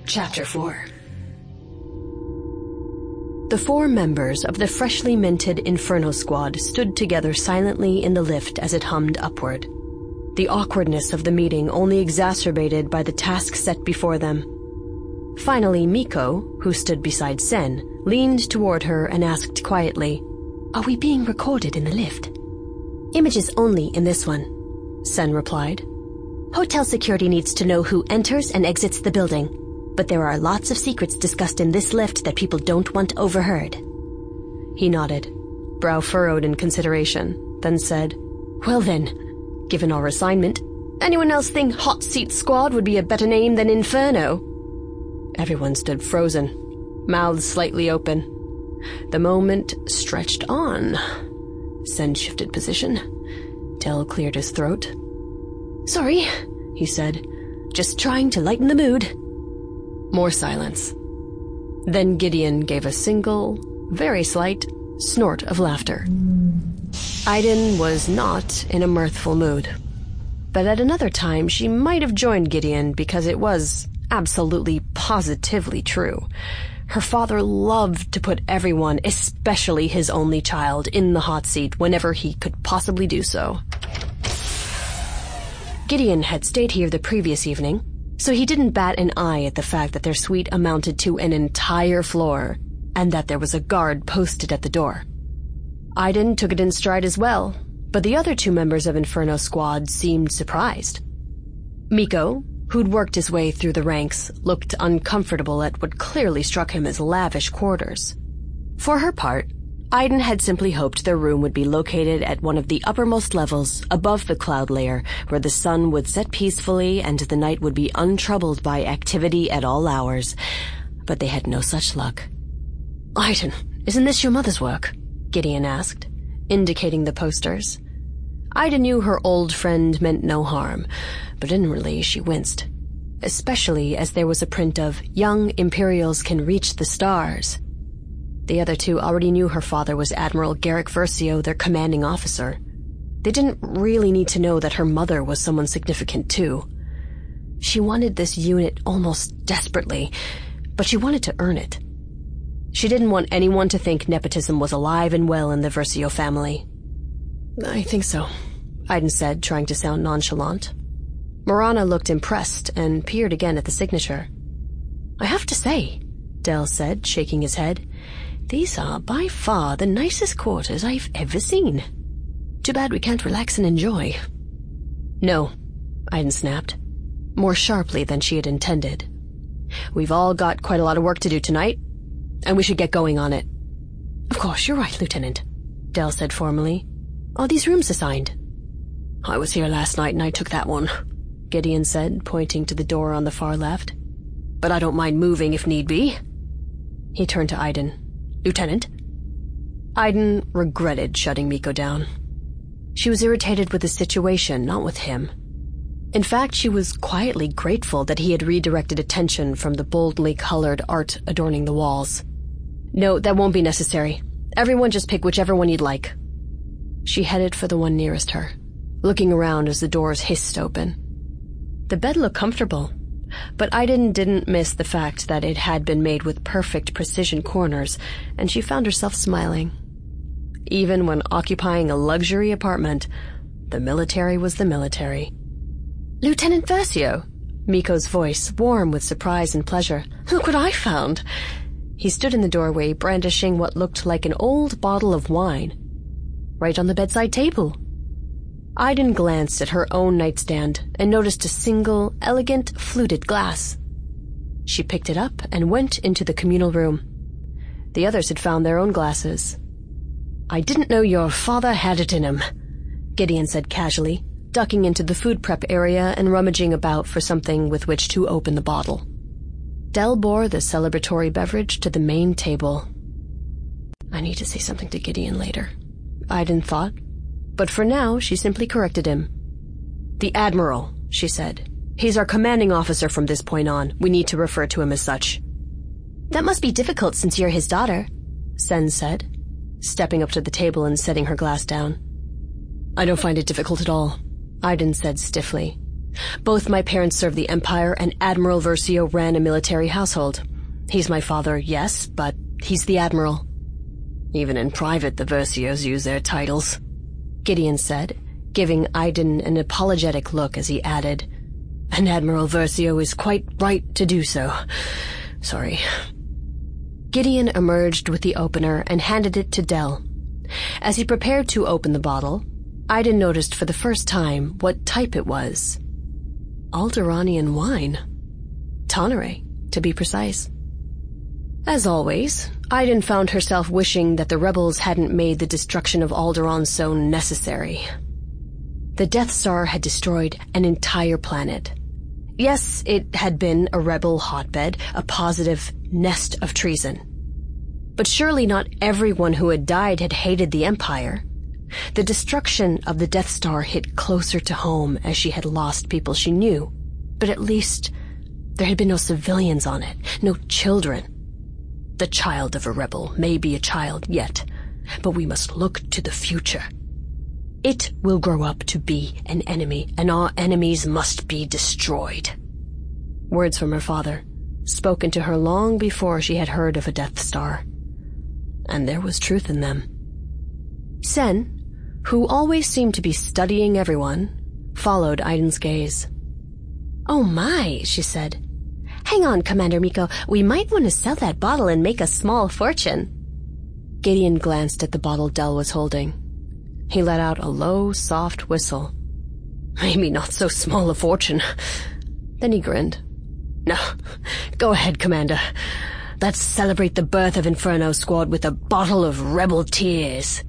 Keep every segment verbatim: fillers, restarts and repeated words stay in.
Chapter four. The four members of the freshly minted Inferno Squad stood together silently in the lift as it hummed upward. The awkwardness of the meeting only exacerbated by the task set before them. Finally, Miko, who stood beside Sen, leaned toward her and asked quietly, "Are we being recorded in the lift?" "Images only in this one," Sen replied. "Hotel security needs to know who enters and exits the building, but there are lots of secrets discussed in this lift that people don't want overheard." He nodded, brow furrowed in consideration, then said, "Well then, given our assignment, anyone else think Hot Seat Squad would be a better name than Inferno?" Everyone stood frozen, mouths slightly open. The moment stretched on. Sen shifted position. Del cleared his throat. "Sorry," he said. "Just trying to lighten the mood." More silence. Then Gideon gave a single, very slight, snort of laughter. Aiden was not in a mirthful mood. But at another time, she might have joined Gideon because it was absolutely positively true. Her father loved to put everyone, especially his only child, in the hot seat whenever he could possibly do so. Gideon had stayed here the previous evening, so he didn't bat an eye at the fact that their suite amounted to an entire floor, and that there was a guard posted at the door. Aiden took it in stride as well, but the other two members of Inferno Squad seemed surprised. Miko, who'd worked his way through the ranks, looked uncomfortable at what clearly struck him as lavish quarters. For her part, Aiden had simply hoped their room would be located at one of the uppermost levels above the cloud layer, where the sun would set peacefully and the night would be untroubled by activity at all hours. But they had no such luck. "Aiden, isn't this your mother's work?" Gideon asked, indicating the posters. Ida knew her old friend meant no harm, but inwardly she winced, especially as there was a print of "Young Imperials Can Reach the Stars." The other two already knew her father was Admiral Garrick Versio, their commanding officer. They didn't really need to know that her mother was someone significant too. She wanted this unit almost desperately, but she wanted to earn it. She didn't want anyone to think nepotism was alive and well in the Versio family. "I think so," Aiden said, trying to sound nonchalant. Marana looked impressed and peered again at the signature. "I have to say," Del said, shaking his head, "these are by far the nicest quarters I've ever seen. Too bad we can't relax and enjoy." "No," Aiden snapped, more sharply than she had intended. "We've all got quite a lot of work to do tonight, and we should get going on it." "Of course, you're right, Lieutenant," Del said formally. "Are these rooms assigned?" "I was here last night and I took that one," Gideon said, pointing to the door on the far left. "But I don't mind moving if need be." He turned to Aiden. "Lieutenant?" Aiden regretted shutting Miko down. She was irritated with the situation, not with him. In fact, she was quietly grateful that he had redirected attention from the boldly colored art adorning the walls. "No, that won't be necessary. Everyone just pick whichever one you'd like." She headed for the one nearest her, looking around as the doors hissed open. The bed looked comfortable, but Aiden didn't miss the fact that it had been made with perfect precision corners, and she found herself smiling. Even when occupying a luxury apartment, the military was the military. "Lieutenant Versio," Miko's voice, warm with surprise and pleasure. "Look what I found." He stood in the doorway, brandishing what looked like an old bottle of wine. Right on the bedside table. Aiden glanced at her own nightstand and noticed a single, elegant, fluted glass. She picked it up and went into the communal room. The others had found their own glasses. "I didn't know your father had it in him," Gideon said casually, ducking into the food prep area and rummaging about for something with which to open the bottle. Del bore the celebratory beverage to the main table. "I need to say something to Gideon later," Aiden thought, but for now she simply corrected him. "The Admiral," she said. "He's our commanding officer from this point on. We need to refer to him as such." "That must be difficult since you're his daughter," Sen said, stepping up to the table and setting her glass down. "I don't find it difficult at all," Aiden said stiffly. Both my parents served the Empire, and Admiral Versio ran a military household. He's my father, yes, but he's the Admiral. Even in private, the Versios use their titles, Gideon said, giving Aiden an apologetic look as he added, and Admiral Versio is quite right to do so. Sorry. Gideon emerged with the opener and handed it to Del. As he prepared to open the bottle, Aiden noticed for the first time what type it was. Alderaanian wine. Tonneray, to be precise. As always, Aiden found herself wishing that the rebels hadn't made the destruction of Alderaan so necessary. The Death Star had destroyed an entire planet. Yes, it had been a rebel hotbed, a positive nest of treason. But surely not everyone who had died had hated the Empire. The destruction of the Death Star hit closer to home as she had lost people she knew. But at least there had been no civilians on it, no children. The child of a rebel may be a child yet, but we must look to the future. It will grow up to be an enemy, and our enemies must be destroyed. Words from her father, spoken to her long before she had heard of a Death Star. And there was truth in them. Sen, who always seemed to be studying everyone, followed Aiden's gaze. "Oh my," she said. "Hang on, Commander Miko. We might want to sell that bottle and make a small fortune." Gideon glanced at the bottle Del was holding. He let out a low, soft whistle. "Maybe not so small a fortune." Then he grinned. "No, go ahead, Commander. Let's celebrate the birth of Inferno Squad with a bottle of rebel tears."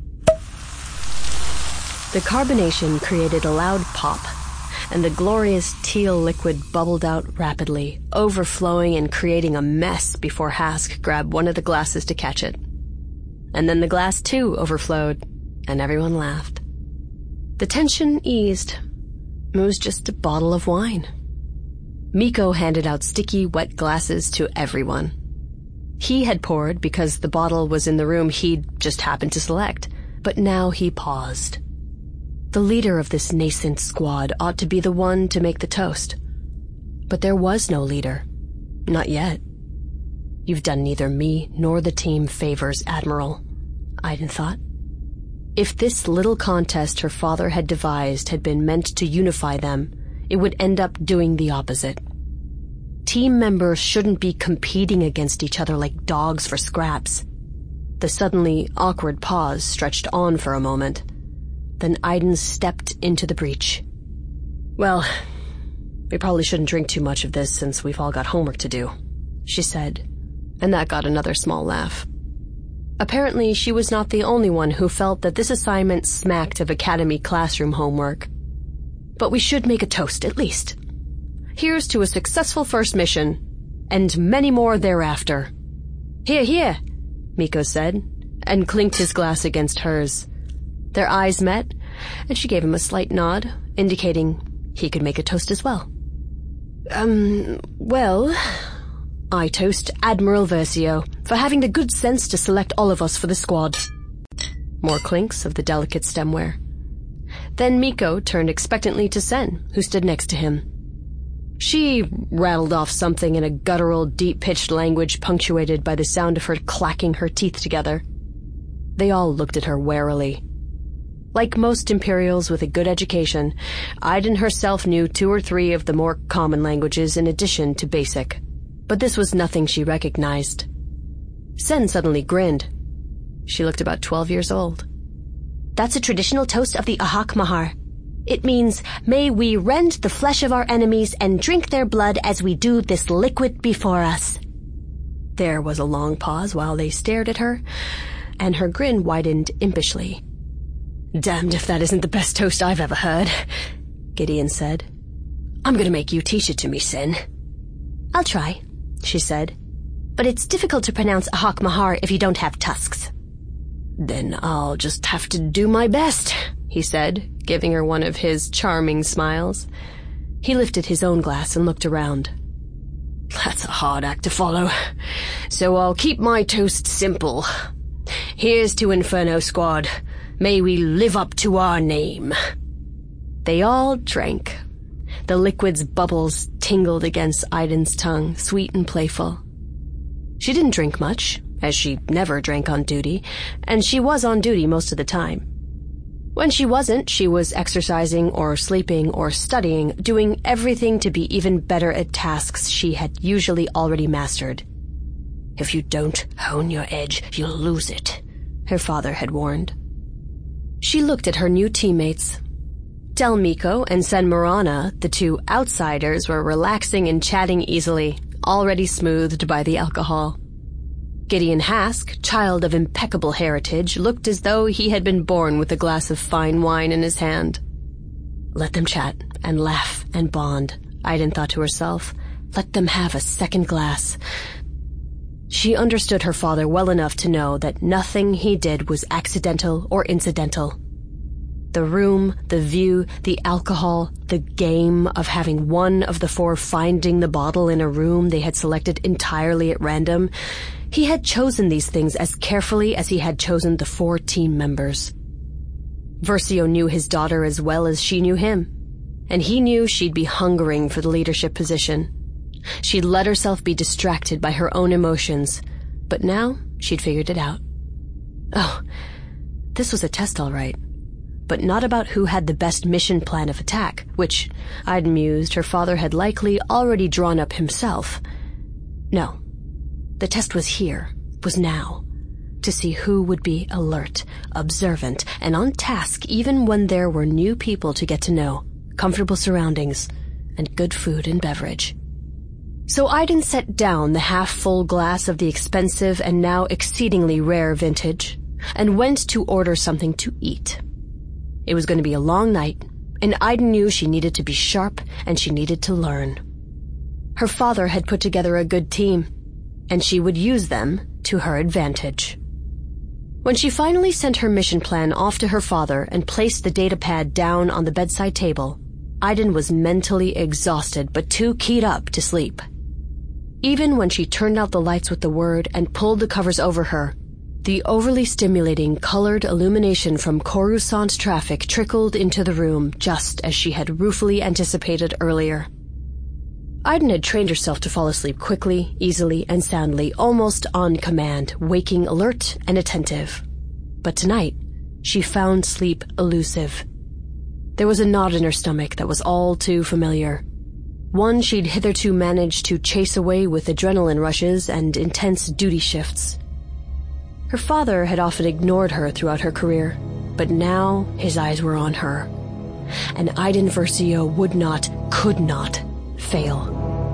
The carbonation created a loud pop, and the glorious teal liquid bubbled out rapidly, overflowing and creating a mess before Hask grabbed one of the glasses to catch it. And then the glass too overflowed, and everyone laughed. The tension eased. It was just a bottle of wine. Miko handed out sticky, wet glasses to everyone. He had poured because the bottle was in the room he'd just happened to select, but now he paused. The leader of this nascent squad ought to be the one to make the toast. But there was no leader. Not yet. "You've done neither me nor the team favors, Admiral," Aiden thought. If this little contest her father had devised had been meant to unify them, it would end up doing the opposite. Team members shouldn't be competing against each other like dogs for scraps. The suddenly awkward pause stretched on for a moment. Then Aiden stepped into the breach. "Well, we probably shouldn't drink too much of this since we've all got homework to do," she said, and that got another small laugh. Apparently, she was not the only one who felt that this assignment smacked of academy classroom homework. "But we should make a toast, at least. Here's to a successful first mission, and many more thereafter." "Here, here," Miko said, and clinked his glass against hers. Their eyes met, and she gave him a slight nod, indicating he could make a toast as well. Um, well, I toast Admiral Versio for having the good sense to select all of us for the squad." More clinks of the delicate stemware. Then Miko turned expectantly to Sen, who stood next to him. She rattled off something in a guttural, deep-pitched language punctuated by the sound of her clacking her teeth together. They all looked at her warily. Like most Imperials with a good education, Aiden herself knew two or three of the more common languages in addition to basic, but this was nothing she recognized. Sen suddenly grinned. She looked about twelve years old. "That's a traditional toast of the Ahak Mahar. It means, may we rend the flesh of our enemies and drink their blood as we do this liquid before us." There was a long pause while they stared at her, and her grin widened impishly. "Damned if that isn't the best toast I've ever heard," Gideon said. "I'm gonna make you teach it to me, Sen." "I'll try," she said. "But it's difficult to pronounce Ahak Mahar if you don't have tusks." "Then I'll just have to do my best," he said, giving her one of his charming smiles. He lifted his own glass and looked around. "That's a hard act to follow, so I'll keep my toast simple. Here's to Inferno Squad. May we live up to our name." They all drank. The liquid's bubbles tingled against Aiden's tongue, sweet and playful. She didn't drink much, as she never drank on duty, and she was on duty most of the time. When she wasn't, she was exercising or sleeping or studying, doing everything to be even better at tasks she had usually already mastered. "If you don't hone your edge, you'll lose it," her father had warned. She looked at her new teammates. Del Meeko and Sen Marana, the two outsiders, were relaxing and chatting easily, already smoothed by the alcohol. Gideon Hask, child of impeccable heritage, looked as though he had been born with a glass of fine wine in his hand. Let them chat and laugh and bond, Aiden thought to herself. Let them have a second glass. She understood her father well enough to know that nothing he did was accidental or incidental. The room, the view, the alcohol, the game of having one of the four finding the bottle in a room they had selected entirely at random, he had chosen these things as carefully as he had chosen the four team members. Versio knew his daughter as well as she knew him, and he knew she'd be hungering for the leadership position. She'd let herself be distracted by her own emotions, but now she'd figured it out. Oh, this was a test all right, but not about who had the best mission plan of attack, which, I'd mused, her father had likely already drawn up himself. No. The test was here, was now, to see who would be alert, observant, and on task even when there were new people to get to know, comfortable surroundings, and good food and beverage. So Aiden set down the half-full glass of the expensive and now exceedingly rare vintage, and went to order something to eat. It was going to be a long night, and Aiden knew she needed to be sharp and she needed to learn. Her father had put together a good team, and she would use them to her advantage. When she finally sent her mission plan off to her father and placed the datapad down on the bedside table, Aiden was mentally exhausted but too keyed up to sleep. Even when she turned out the lights with the word and pulled the covers over her, the overly stimulating colored illumination from Coruscant traffic trickled into the room just as she had ruefully anticipated earlier. Aiden had trained herself to fall asleep quickly, easily, and soundly, almost on command, waking alert and attentive. But tonight, she found sleep elusive. There was a knot in her stomach that was all too familiar. One she'd hitherto managed to chase away with adrenaline rushes and intense duty shifts. Her father had often ignored her throughout her career, but now his eyes were on her. And Aiden Versio would not, could not, fail.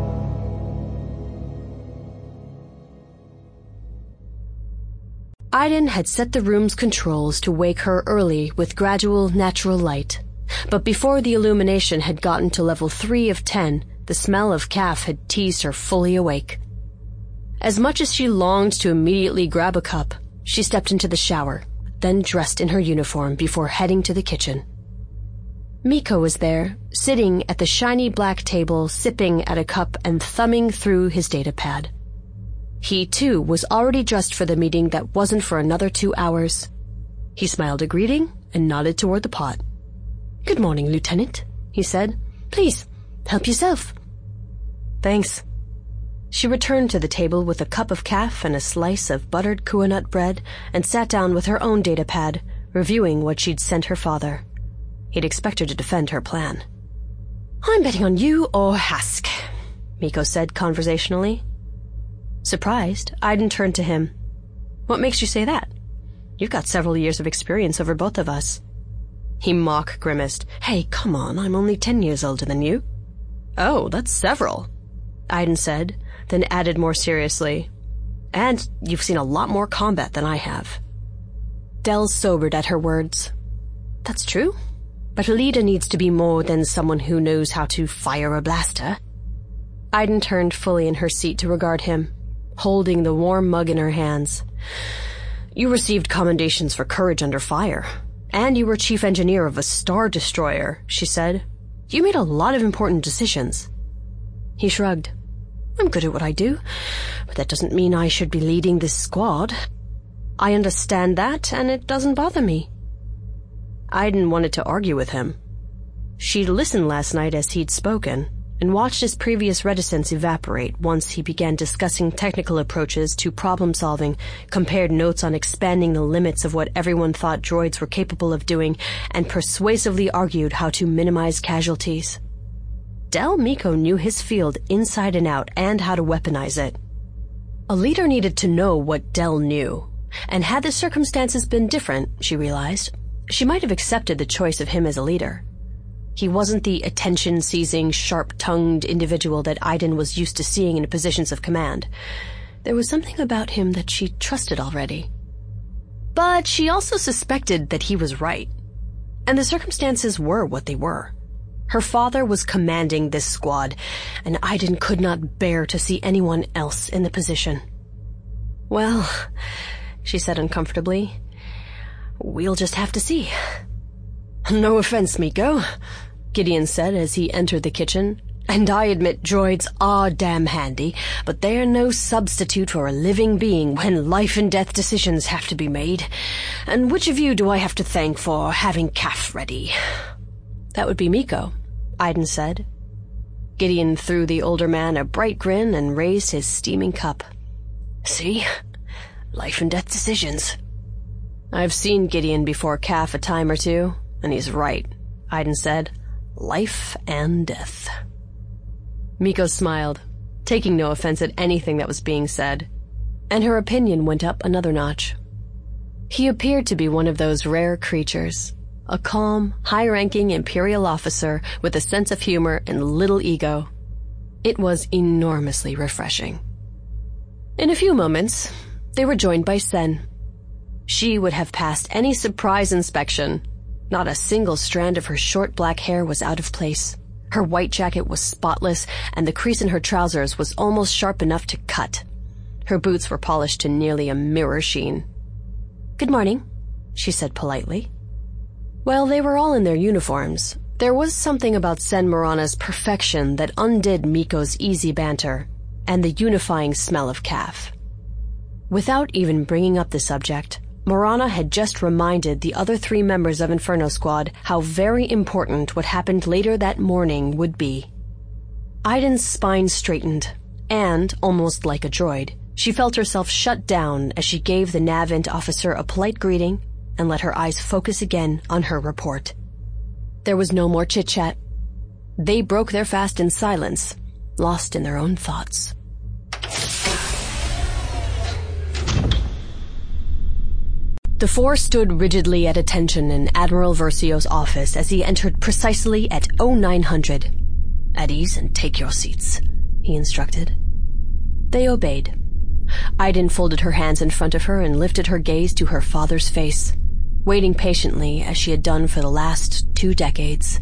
Aiden had set the room's controls to wake her early with gradual natural light, but before the illumination had gotten to level three of ten, the smell of calf had teased her fully awake. As much as she longed to immediately grab a cup, she stepped into the shower, then dressed in her uniform before heading to the kitchen. Meeko was there, sitting at the shiny black table, sipping at a cup and thumbing through his datapad. He, too, was already dressed for the meeting that wasn't for another two hours. He smiled a greeting and nodded toward the pot. "Good morning, Lieutenant," he said. "Please, help yourself." "Thanks." She returned to the table with a cup of calf and a slice of buttered kuanut bread and sat down with her own datapad, reviewing what she'd sent her father. He'd expect her to defend her plan. "I'm betting on you or Hask," Meeko said conversationally. Surprised, Aiden turned to him. "What makes you say that? You've got several years of experience over both of us." He mock grimaced. "Hey, come on, I'm only ten years older than you." "Oh, that's several," Aiden said, then added more seriously. "And you've seen a lot more combat than I have." Del sobered at her words. "That's true, but a leader needs to be more than someone who knows how to fire a blaster." Aiden turned fully in her seat to regard him, holding the warm mug in her hands. "You received commendations for courage under fire, and you were chief engineer of a star destroyer," she said. "You made a lot of important decisions." He shrugged. "I'm good at what I do, but that doesn't mean I should be leading this squad. I understand that, and it doesn't bother me." Aiden wanted to argue with him. She'd listened last night as he'd spoken, and watched his previous reticence evaporate once he began discussing technical approaches to problem-solving, compared notes on expanding the limits of what everyone thought droids were capable of doing, and persuasively argued how to minimize casualties. Del Meeko knew his field inside and out and how to weaponize it. A leader needed to know what Del knew, and had the circumstances been different, she realized, she might have accepted the choice of him as a leader. He wasn't the attention-seizing, sharp-tongued individual that Iden was used to seeing in positions of command. There was something about him that she trusted already. But she also suspected that he was right. And the circumstances were what they were. Her father was commanding this squad, and Iden could not bear to see anyone else in the position. Well, she said uncomfortably, we'll just have to see. No offense, Meeko, Gideon said as he entered the kitchen, and I admit droids are damn handy, but they're no substitute for a living being when life and death decisions have to be made. And which of you do I have to thank for having Kaf ready? That would be Meeko, Iden said. Gideon threw the older man a bright grin and raised his steaming cup. See? Life and death decisions. I've seen Gideon before Kaf a time or two, and he's right, Iden said. Life and death. Meeko smiled, taking no offense at anything that was being said, and her opinion went up another notch. He appeared to be one of those rare creatures, a calm, high-ranking Imperial officer with a sense of humor and little ego. It was enormously refreshing. In a few moments, they were joined by Sen. She would have passed any surprise inspection. Not a single strand of her short black hair was out of place. Her white jacket was spotless, and the crease in her trousers was almost sharp enough to cut. Her boots were polished to nearly a mirror sheen. "Good morning," she said politely. While they were all in their uniforms, there was something about Sen Marana's perfection that undid Meeko's easy banter and the unifying smell of Kaf. Without even bringing up the subject, Marana had just reminded the other three members of Inferno Squad how very important what happened later that morning would be. Iden's spine straightened, and, almost like a droid, she felt herself shut down as she gave the Navint officer a polite greeting and let her eyes focus again on her report. There was no more chit-chat. They broke their fast in silence, lost in their own thoughts. The four stood rigidly at attention in Admiral Versio's office as he entered precisely at oh nine hundred. "At ease and take your seats," he instructed. They obeyed. Iden folded her hands in front of her and lifted her gaze to her father's face, waiting patiently as she had done for the last two decades.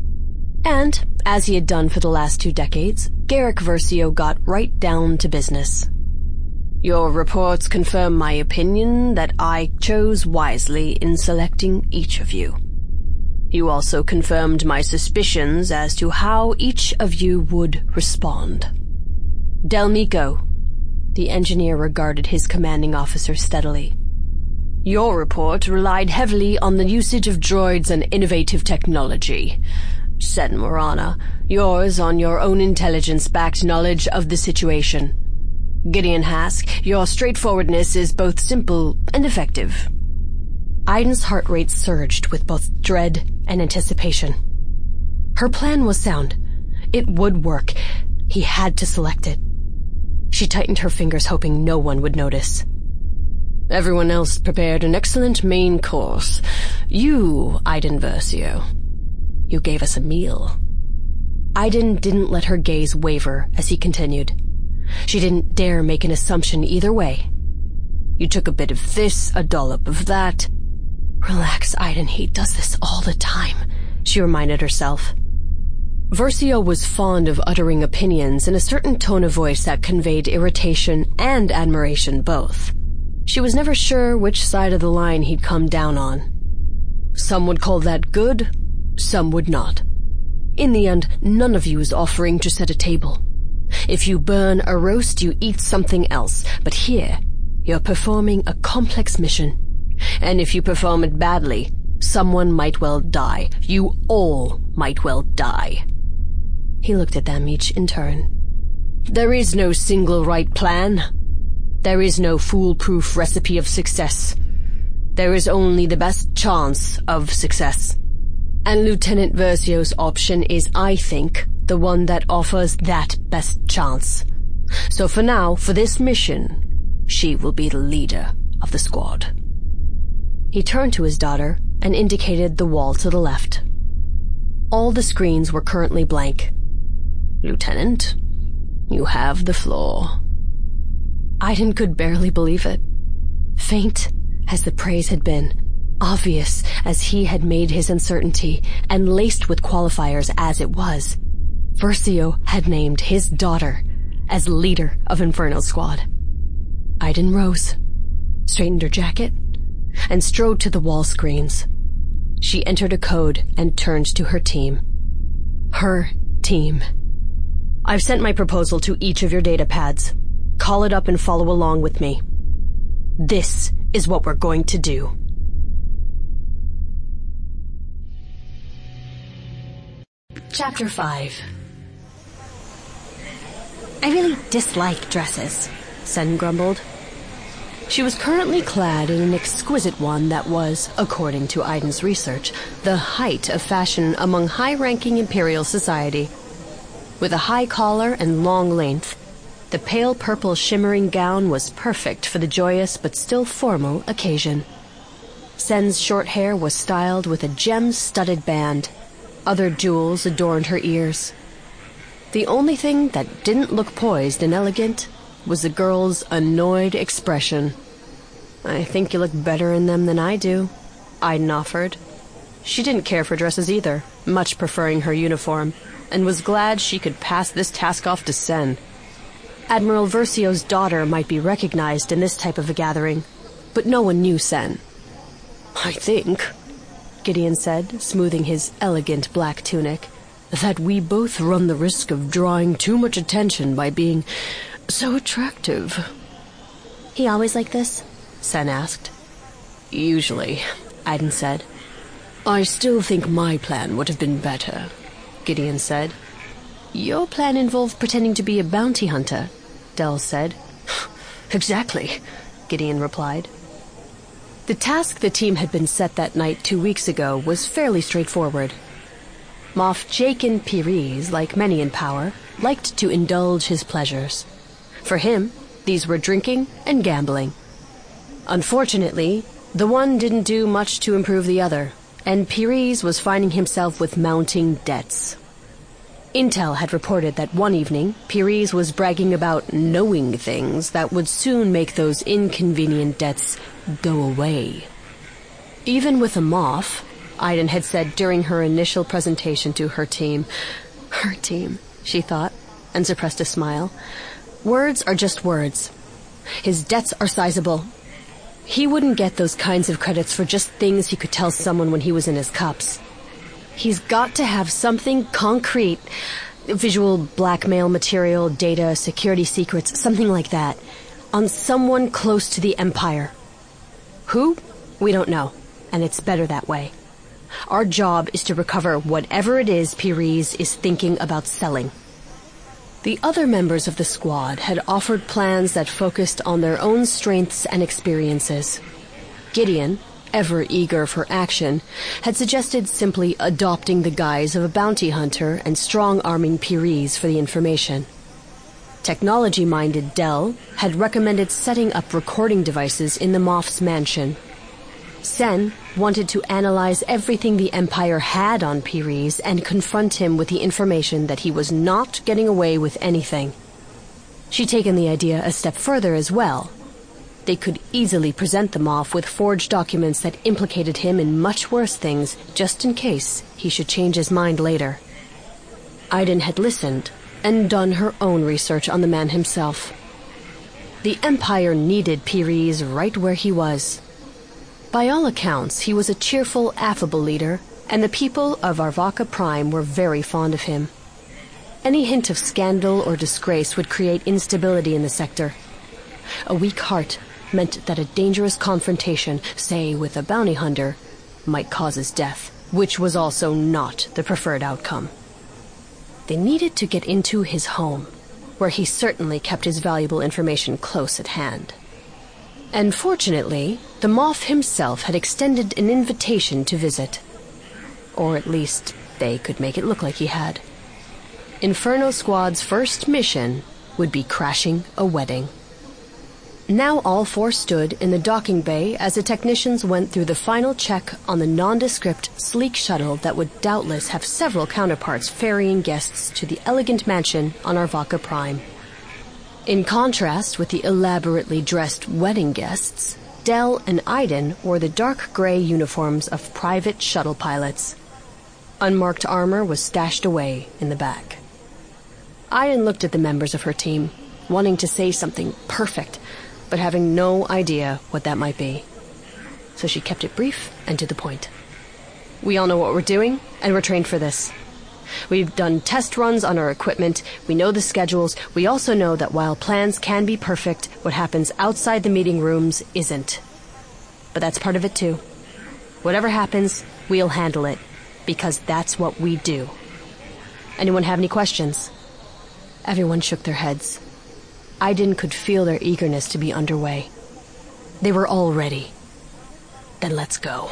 And, as he had done for the last two decades, Garrick Versio got right down to business. "Your reports confirm my opinion that I chose wisely in selecting each of you. You also confirmed my suspicions as to how each of you would respond. Del Meeko," the engineer regarded his commanding officer steadily. "Your report relied heavily on the usage of droids and innovative technology. Sen Marana, yours on your own intelligence-backed knowledge of the situation. Gideon Hask, your straightforwardness is both simple and effective." Iden's heart rate surged with both dread and anticipation. Her plan was sound. It would work. He had to select it. She tightened her fingers, hoping no one would notice. "Everyone else prepared an excellent main course. You, Iden Versio, you gave us a meal." Iden didn't let her gaze waver as he continued. She didn't dare make an assumption either way. "You took a bit of this, a dollop of that." "Relax, Iden, he does this all the time," she reminded herself. Versio was fond of uttering opinions in a certain tone of voice that conveyed irritation and admiration both. She was never sure which side of the line he'd come down on. Some would call that good, some would not. In the end, none of you is offering to set a table. If you burn a roast, you eat something else, but here, you're performing a complex mission. And if you perform it badly, Someone might well die. You all might well die. He looked at them each in turn. There is no single right plan. There is no foolproof recipe of success. There is only the best chance of success. And Lieutenant Versio's option is, I think, the one that offers that best chance. So for now, for this mission, she will be the leader of the squad. He turned to his daughter and indicated the wall to the left. All the screens were currently blank. Lieutenant, you have the floor. Aiden could barely believe it. Faint as the praise had been, obvious as he had made his uncertainty, and laced with qualifiers as it was, Versio had named his daughter as leader of Inferno's squad. Aiden rose, straightened her jacket, and strode to the wall screens. She entered a code and turned to her team. Her team. I've sent my proposal to each of your data pads. Call it up and follow along with me. This is what we're going to do. Chapter five. I really dislike dresses, Sen grumbled. She was currently clad in an exquisite one that was, according to Aiden's research, the height of fashion among high-ranking Imperial society. With a high collar and long length, the pale purple shimmering gown was perfect for the joyous but still formal occasion. Sen's short hair was styled with a gem-studded band. Other jewels adorned her ears. The only thing that didn't look poised and elegant was the girl's annoyed expression. I think you look better in them than I do, Aiden offered. She didn't care for dresses either, much preferring her uniform, and was glad she could pass this task off to Sen. Admiral Versio's daughter might be recognized in this type of a gathering, but no one knew Sen. I think, Gideon said, smoothing his elegant black tunic, that we both run the risk of drawing too much attention by being so attractive. He always like this? Sen asked. Usually, Aiden said. I still think my plan would have been better, Gideon said. Your plan involved pretending to be a bounty hunter, Del said. Exactly, Gideon replied. The task the team had been set that night two weeks ago was fairly straightforward. Moff Jakin Pyres, like many in power, liked to indulge his pleasures. For him, these were drinking and gambling. Unfortunately, the one didn't do much to improve the other, and Pyres was finding himself with mounting debts. Intel had reported that one evening, Pyres was bragging about knowing things that would soon make those inconvenient debts go away. Even with a Moff, Aiden had said during her initial presentation to her team, her team, she thought, and suppressed a smile. Words are just words. His debts are sizable. He wouldn't get those kinds of credits for just things he could tell someone when he was in his cups. He's got to have something concrete, visual blackmail material, data, security secrets, something like that, on someone close to the Empire. Who? We don't know, and it's better that way. Our job is to recover whatever it is Pyres is thinking about selling. The other members of the squad had offered plans that focused on their own strengths and experiences. Gideon, ever eager for action, had suggested simply adopting the guise of a bounty hunter and strong-arming Pyres for the information. Technology-minded Del had recommended setting up recording devices in the Moff's mansion. Sen wanted to analyze everything the Empire had on Pyres and confront him with the information that he was not getting away with anything. She'd taken the idea a step further as well. They could easily present the Moff with forged documents that implicated him in much worse things, just in case he should change his mind later. Aiden had listened and done her own research on the man himself. The Empire needed Pyres right where he was. By all accounts, he was a cheerful, affable leader, and the people of Arvaka Prime were very fond of him. Any hint of scandal or disgrace would create instability in the sector. A weak heart meant that a dangerous confrontation, say with a bounty hunter, might cause his death, which was also not the preferred outcome. They needed to get into his home, where he certainly kept his valuable information close at hand. And fortunately, the Moff himself had extended an invitation to visit. Or at least, they could make it look like he had. Inferno Squad's first mission would be crashing a wedding. Now all four stood in the docking bay as the technicians went through the final check on the nondescript, sleek shuttle that would doubtless have several counterparts ferrying guests to the elegant mansion on Arvaka Prime. In contrast with the elaborately dressed wedding guests, Del and Iden wore the dark gray uniforms of private shuttle pilots. Unmarked armor was stashed away in the back. Iden looked at the members of her team, wanting to say something perfect, but having no idea what that might be. So she kept it brief and to the point. We all know what we're doing, and we're trained for this. We've done test runs on our equipment, we know the schedules, we also know that while plans can be perfect, what happens outside the meeting rooms isn't. But that's part of it too. Whatever happens, we'll handle it, because that's what we do. Anyone have any questions? Everyone shook their heads. Iden could feel their eagerness to be underway. They were all ready. Then let's go.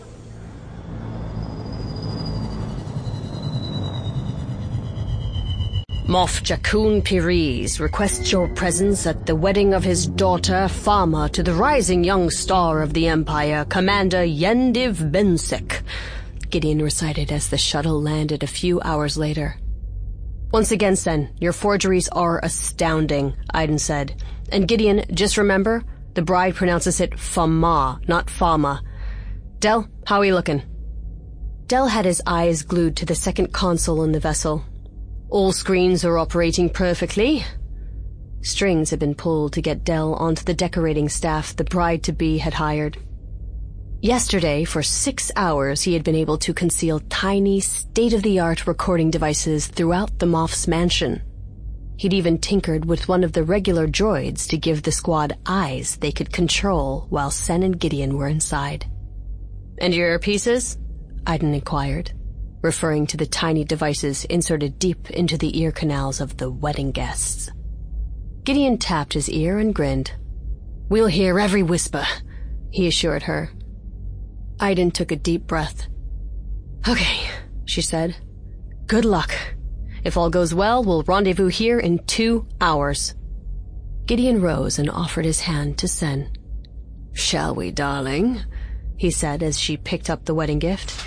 Moff Jakun Pyrees requests your presence at the wedding of his daughter, Fama, to the rising young star of the Empire, Commander Yendiv Bensek, Gideon recited as the shuttle landed a few hours later. Once again, Sen, your forgeries are astounding, Iden said. And Gideon, just remember, the bride pronounces it Fama, not Fama. Del, how are you looking? Del had his eyes glued to the second console in the vessel. All screens are operating perfectly. Strings had been pulled to get Del onto the decorating staff the bride-to-be had hired. Yesterday, for six hours, he had been able to conceal tiny, state-of-the-art recording devices throughout the Moff's mansion. He'd even tinkered with one of the regular droids to give the squad eyes they could control while Sen and Gideon were inside. And your earpieces? Iden inquired, referring to the tiny devices inserted deep into the ear canals of the wedding guests. Gideon tapped his ear and grinned. We'll hear every whisper, he assured her. Iden took a deep breath. Okay, she said. Good luck. If all goes well, we'll rendezvous here in two hours. Gideon rose and offered his hand to Sen. Shall we, darling? He said as she picked up the wedding gift.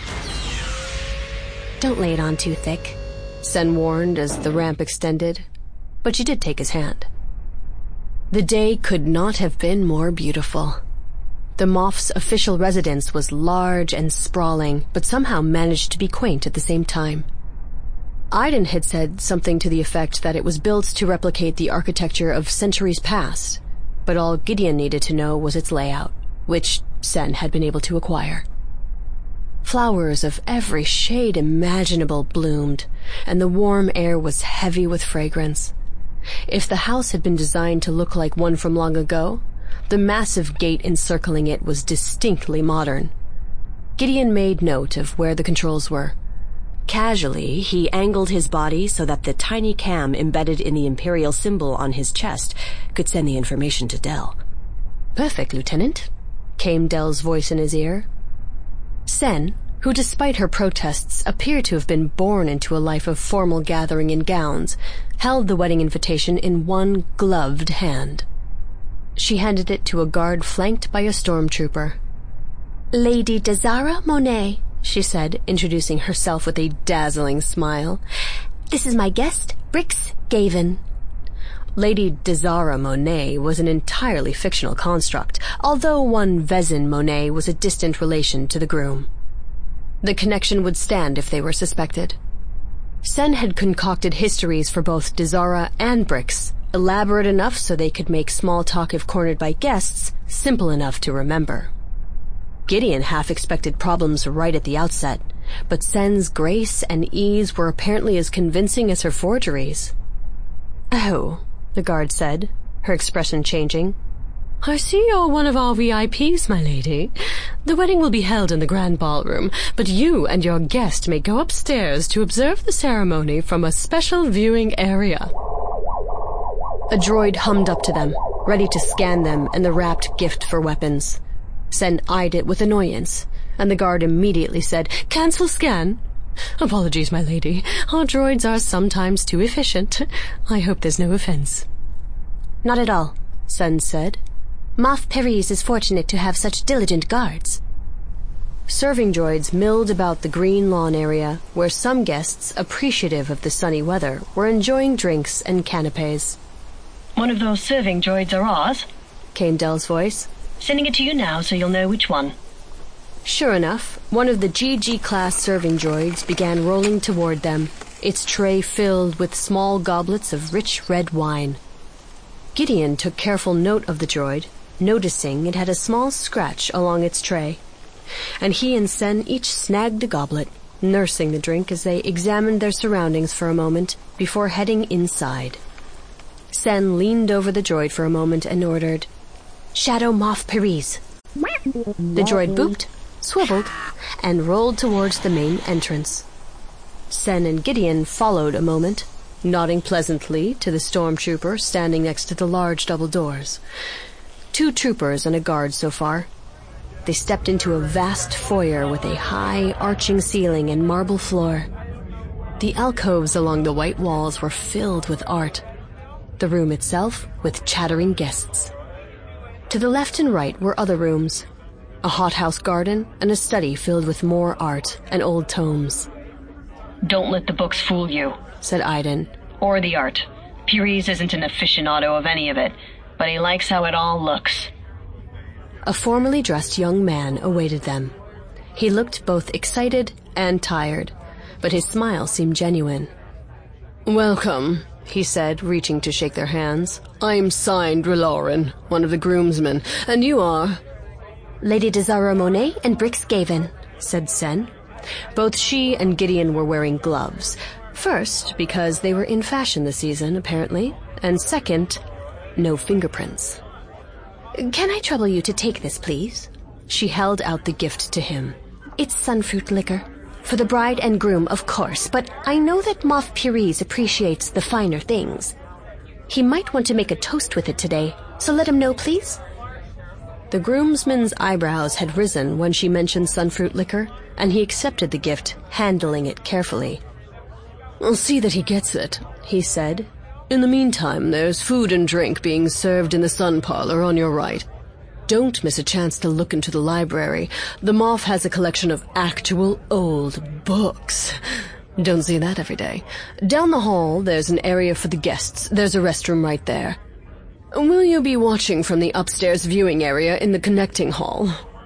Don't lay it on too thick, Sen warned as the ramp extended, but she did take his hand. The day could not have been more beautiful. The Moff's official residence was large and sprawling, but somehow managed to be quaint at the same time. Iden had said something to the effect that it was built to replicate the architecture of centuries past, but all Gideon needed to know was its layout, which Sen had been able to acquire. Flowers of every shade imaginable bloomed, and the warm air was heavy with fragrance. If the house had been designed to look like one from long ago, the massive gate encircling it was distinctly modern. Gideon made note of where the controls were. Casually, he angled his body so that the tiny cam embedded in the Imperial symbol on his chest could send the information to Del. Perfect, Lieutenant, came Del's voice in his ear. Sen, who despite her protests appeared to have been born into a life of formal gathering in gowns, held the wedding invitation in one gloved hand. She handed it to a guard flanked by a stormtrooper. Lady Dazara Monet, she said, introducing herself with a dazzling smile. This is my guest, Brix Gavin. Lady Dazara Monet was an entirely fictional construct, although one Vezin Monet was a distant relation to the groom. The connection would stand if they were suspected. Sen had concocted histories for both Dazara and Brix, elaborate enough so they could make small talk if cornered by guests, simple enough to remember. Gideon half expected problems right at the outset, but Sen's grace and ease were apparently as convincing as her forgeries. Oh, the guard said, her expression changing. I see you're one of our V I Ps, my lady. The wedding will be held in the grand ballroom, but you and your guest may go upstairs to observe the ceremony from a special viewing area. A droid hummed up to them, ready to scan them and the wrapped gift for weapons. Sen eyed it with annoyance, and the guard immediately said, "Cancel scan." "Apologies, my lady. Our droids are sometimes too efficient. I hope there's no offense." "Not at all," Sen said. "Moff Perez is fortunate to have such diligent guards." Serving droids milled about the green lawn area, where some guests, appreciative of the sunny weather, were enjoying drinks and canapes. "One of those serving droids are ours," came Del's voice. "Sending it to you now so you'll know which one." Sure enough, one of the G G-class serving droids began rolling toward them, its tray filled with small goblets of rich red wine. Gideon took careful note of the droid, noticing it had a small scratch along its tray, and he and Sen each snagged a goblet, nursing the drink as they examined their surroundings for a moment before heading inside. Sen leaned over the droid for a moment and ordered, "Shadow Moff Perez." The droid booped, swiveled, and rolled towards the main entrance. Sen and Gideon followed a moment, nodding pleasantly to the stormtrooper standing next to the large double doors. Two troopers and a guard so far. They stepped into a vast foyer with a high, arching ceiling and marble floor. The alcoves along the white walls were filled with art, the room itself with chattering guests. To the left and right were other rooms, a hothouse garden and a study filled with more art and old tomes. "Don't let the books fool you," said Iden. "Or the art. Perez isn't an aficionado of any of it, but he likes how it all looks." A formally dressed young man awaited them. He looked both excited and tired, but his smile seemed genuine. "Welcome," he said, reaching to shake their hands. "I'm Signed Riloran, one of the groomsmen, and you are—" "Lady Desara Monet and Brix Gavin," said Sen. Both she and Gideon were wearing gloves. First, because they were in fashion this season, apparently, and second, no fingerprints. "Can I trouble you to take this, please?" She held out the gift to him. "It's sunfruit liquor. For the bride and groom, of course, but I know that Moff Perez appreciates the finer things. He might want to make a toast with it today, so let him know, please." The groomsman's eyebrows had risen when she mentioned sunfruit liquor, and he accepted the gift, handling it carefully. "I'll see that he gets it," he said. "In the meantime, there's food and drink being served in the sun parlor on your right. Don't miss a chance to look into the library. The Moff has a collection of actual old books. Don't see that every day. Down the hall, there's an area for the guests. There's a restroom right there. Will you be watching from the upstairs viewing area in the connecting hall?"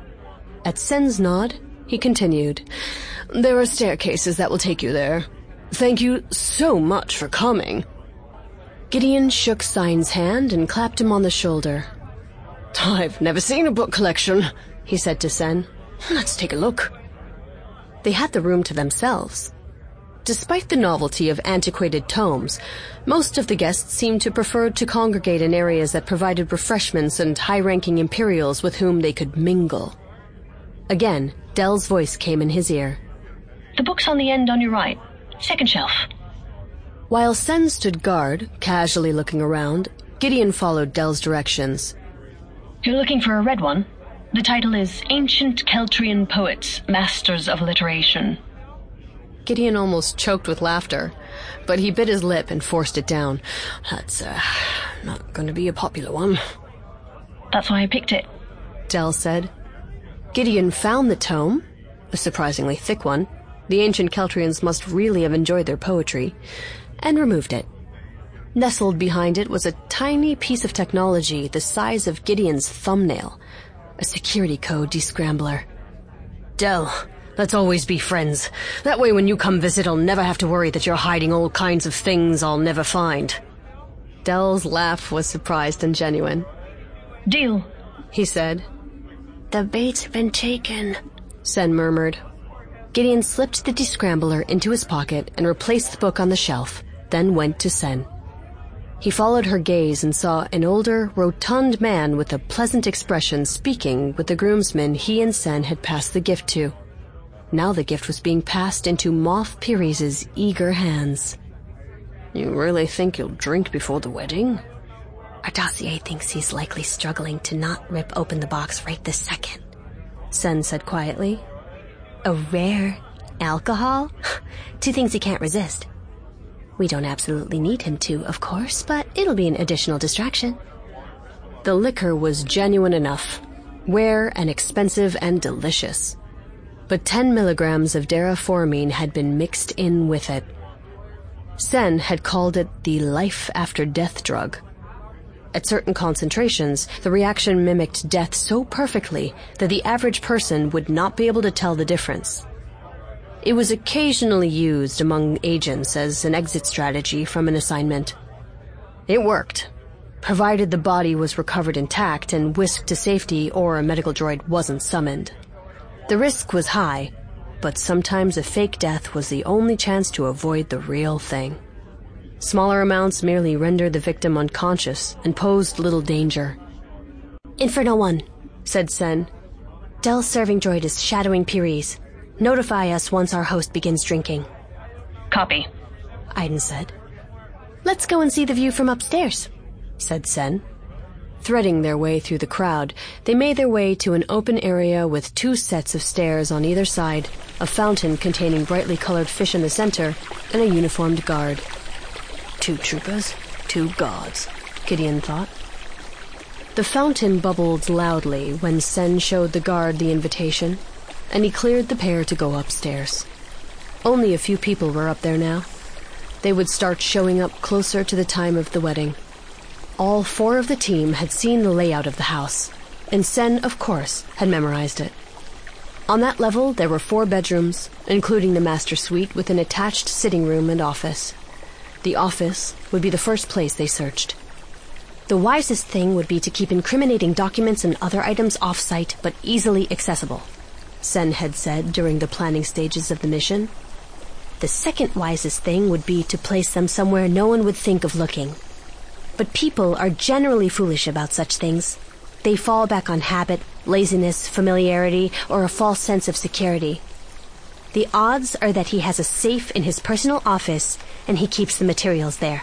At Sen's nod, he continued, "There are staircases that will take you there. Thank you so much for coming." Gideon shook Sign's hand and clapped him on the shoulder. "I've never seen a book collection," he said to Sen. "Let's take a look." They had the room to themselves. Despite the novelty of antiquated tomes, most of the guests seemed to prefer to congregate in areas that provided refreshments and high-ranking Imperials with whom they could mingle. Again, Del's voice came in his ear. "The book's on the end on your right. Second shelf." While Sen stood guard, casually looking around, Gideon followed Del's directions. "You're looking for a red one? The title is Ancient Keltrian Poets, Masters of Alliteration." Gideon almost choked with laughter, but he bit his lip and forced it down. "That's, uh, not going to be a popular one." "That's why I picked it," Del said. Gideon found the tome, a surprisingly thick one. The ancient Keltrians must really have enjoyed their poetry, and removed it. Nestled behind it was a tiny piece of technology the size of Gideon's thumbnail, a security code descrambler. "Del, let's always be friends. That way when you come visit, I'll never have to worry that you're hiding all kinds of things I'll never find." Del's laugh was surprised and genuine. "Deal," he said. "The bait's been taken," Sen murmured. Gideon slipped the descrambler into his pocket and replaced the book on the shelf, then went to Sen. He followed her gaze and saw an older, rotund man with a pleasant expression speaking with the groomsman he and Sen had passed the gift to. Now the gift was being passed into Moff Pyres' eager hands. "You really think you'll drink before the wedding?" Our dossier thinks he's likely struggling to not rip open the box right this second, Sen said quietly. A rare alcohol? Two things he can't resist. We don't absolutely need him to, of course, but it'll be an additional distraction. The liquor was genuine enough, rare and expensive and delicious. But ten milligrams of daraforamine had been mixed in with it. Sen had called it the life-after-death drug. At certain concentrations, the reaction mimicked death so perfectly that the average person would not be able to tell the difference. It was occasionally used among agents as an exit strategy from an assignment. It worked, provided the body was recovered intact and whisked to safety or a medical droid wasn't summoned. The risk was high, but sometimes a fake death was the only chance to avoid the real thing. Smaller amounts merely rendered the victim unconscious and posed little danger. Inferno one, said Sen. Del's serving droid is shadowing Pyres. Notify us once our host begins drinking. Copy, Iden said. Let's go and see the view from upstairs, said Sen. Threading their way through the crowd, they made their way to an open area with two sets of stairs on either side, a fountain containing brightly colored fish in the center, and a uniformed guard. Two troopers, two guards, Gideon thought. The fountain bubbled loudly when Sen showed the guard the invitation, and he cleared the pair to go upstairs. Only a few people were up there now. They would start showing up closer to the time of the wedding. All four of the team had seen the layout of the house, and Sen, of course, had memorized it. On that level, there were four bedrooms, including the master suite with an attached sitting room and office. The office would be the first place they searched. The wisest thing would be to keep incriminating documents and other items off-site but easily accessible, Sen had said during the planning stages of the mission. The second wisest thing would be to place them somewhere no one would think of looking. But people are generally foolish about such things. They fall back on habit, laziness, familiarity, or a false sense of security. The odds are that he has a safe in his personal office and he keeps the materials there.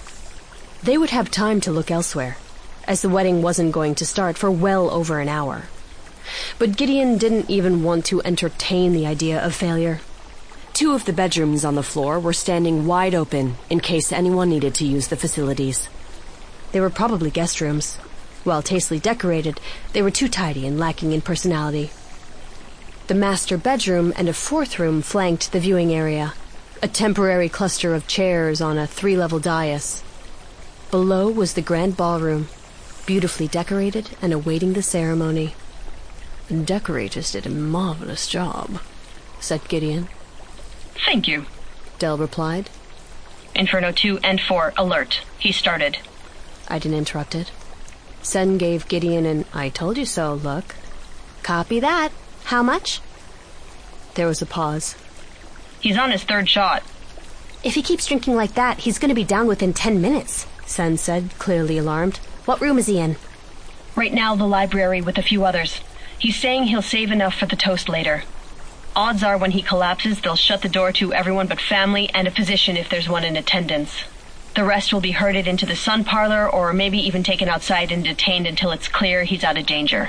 They would have time to look elsewhere, as the wedding wasn't going to start for well over an hour. But Gideon didn't even want to entertain the idea of failure. Two of the bedrooms on the floor were standing wide open in case anyone needed to use the facilities. They were probably guest rooms. While tastefully decorated, they were too tidy and lacking in personality. The master bedroom and a fourth room flanked the viewing area, a temporary cluster of chairs on a three-level dais. Below was the grand ballroom, beautifully decorated and awaiting the ceremony. The decorators did a marvelous job, said Gideon. Thank you, Del replied. Inferno two and four, alert. He started. Iden interrupted. Sen gave Gideon an I told you so look. Copy that. How much? There was a pause. He's on his third shot. If he keeps drinking like that, he's going to be down within ten minutes, Sen said, clearly alarmed. What room is he in? Right now, the library with a few others. He's saying he'll save enough for the toast later. Odds are when he collapses, they'll shut the door to everyone but family and a physician if there's one in attendance. The rest will be herded into the sun parlor or maybe even taken outside and detained until it's clear he's out of danger.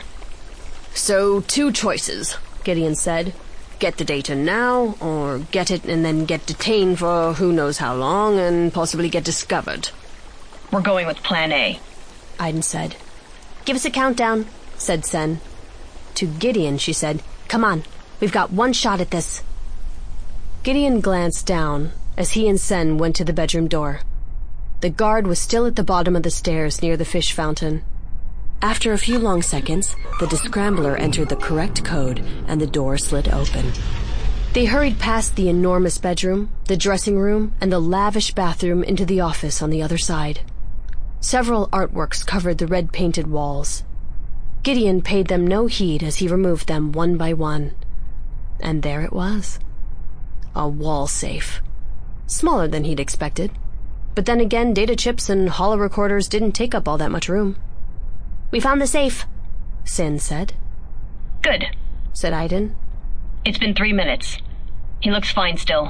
So, two choices, Gideon said. Get the data now, or get it and then get detained for who knows how long and possibly get discovered. We're going with plan A, Iden said. Give us a countdown, said Sen. To Gideon, she said, come on, we've got one shot at this. Gideon glanced down as he and Sen went to the bedroom door. The guard was still at the bottom of the stairs near the fish fountain. After a few long seconds, the descrambler entered the correct code and the door slid open. They hurried past the enormous bedroom, the dressing room, and the lavish bathroom into the office on the other side. Several artworks covered the red-painted walls. Gideon paid them no heed as he removed them one by one. And there it was. A wall safe. Smaller than he'd expected, But then again, data chips and holo recorders didn't take up all that much room. "We found the safe," Sen said. "Good," said Aiden. "It's been three minutes. He looks fine still."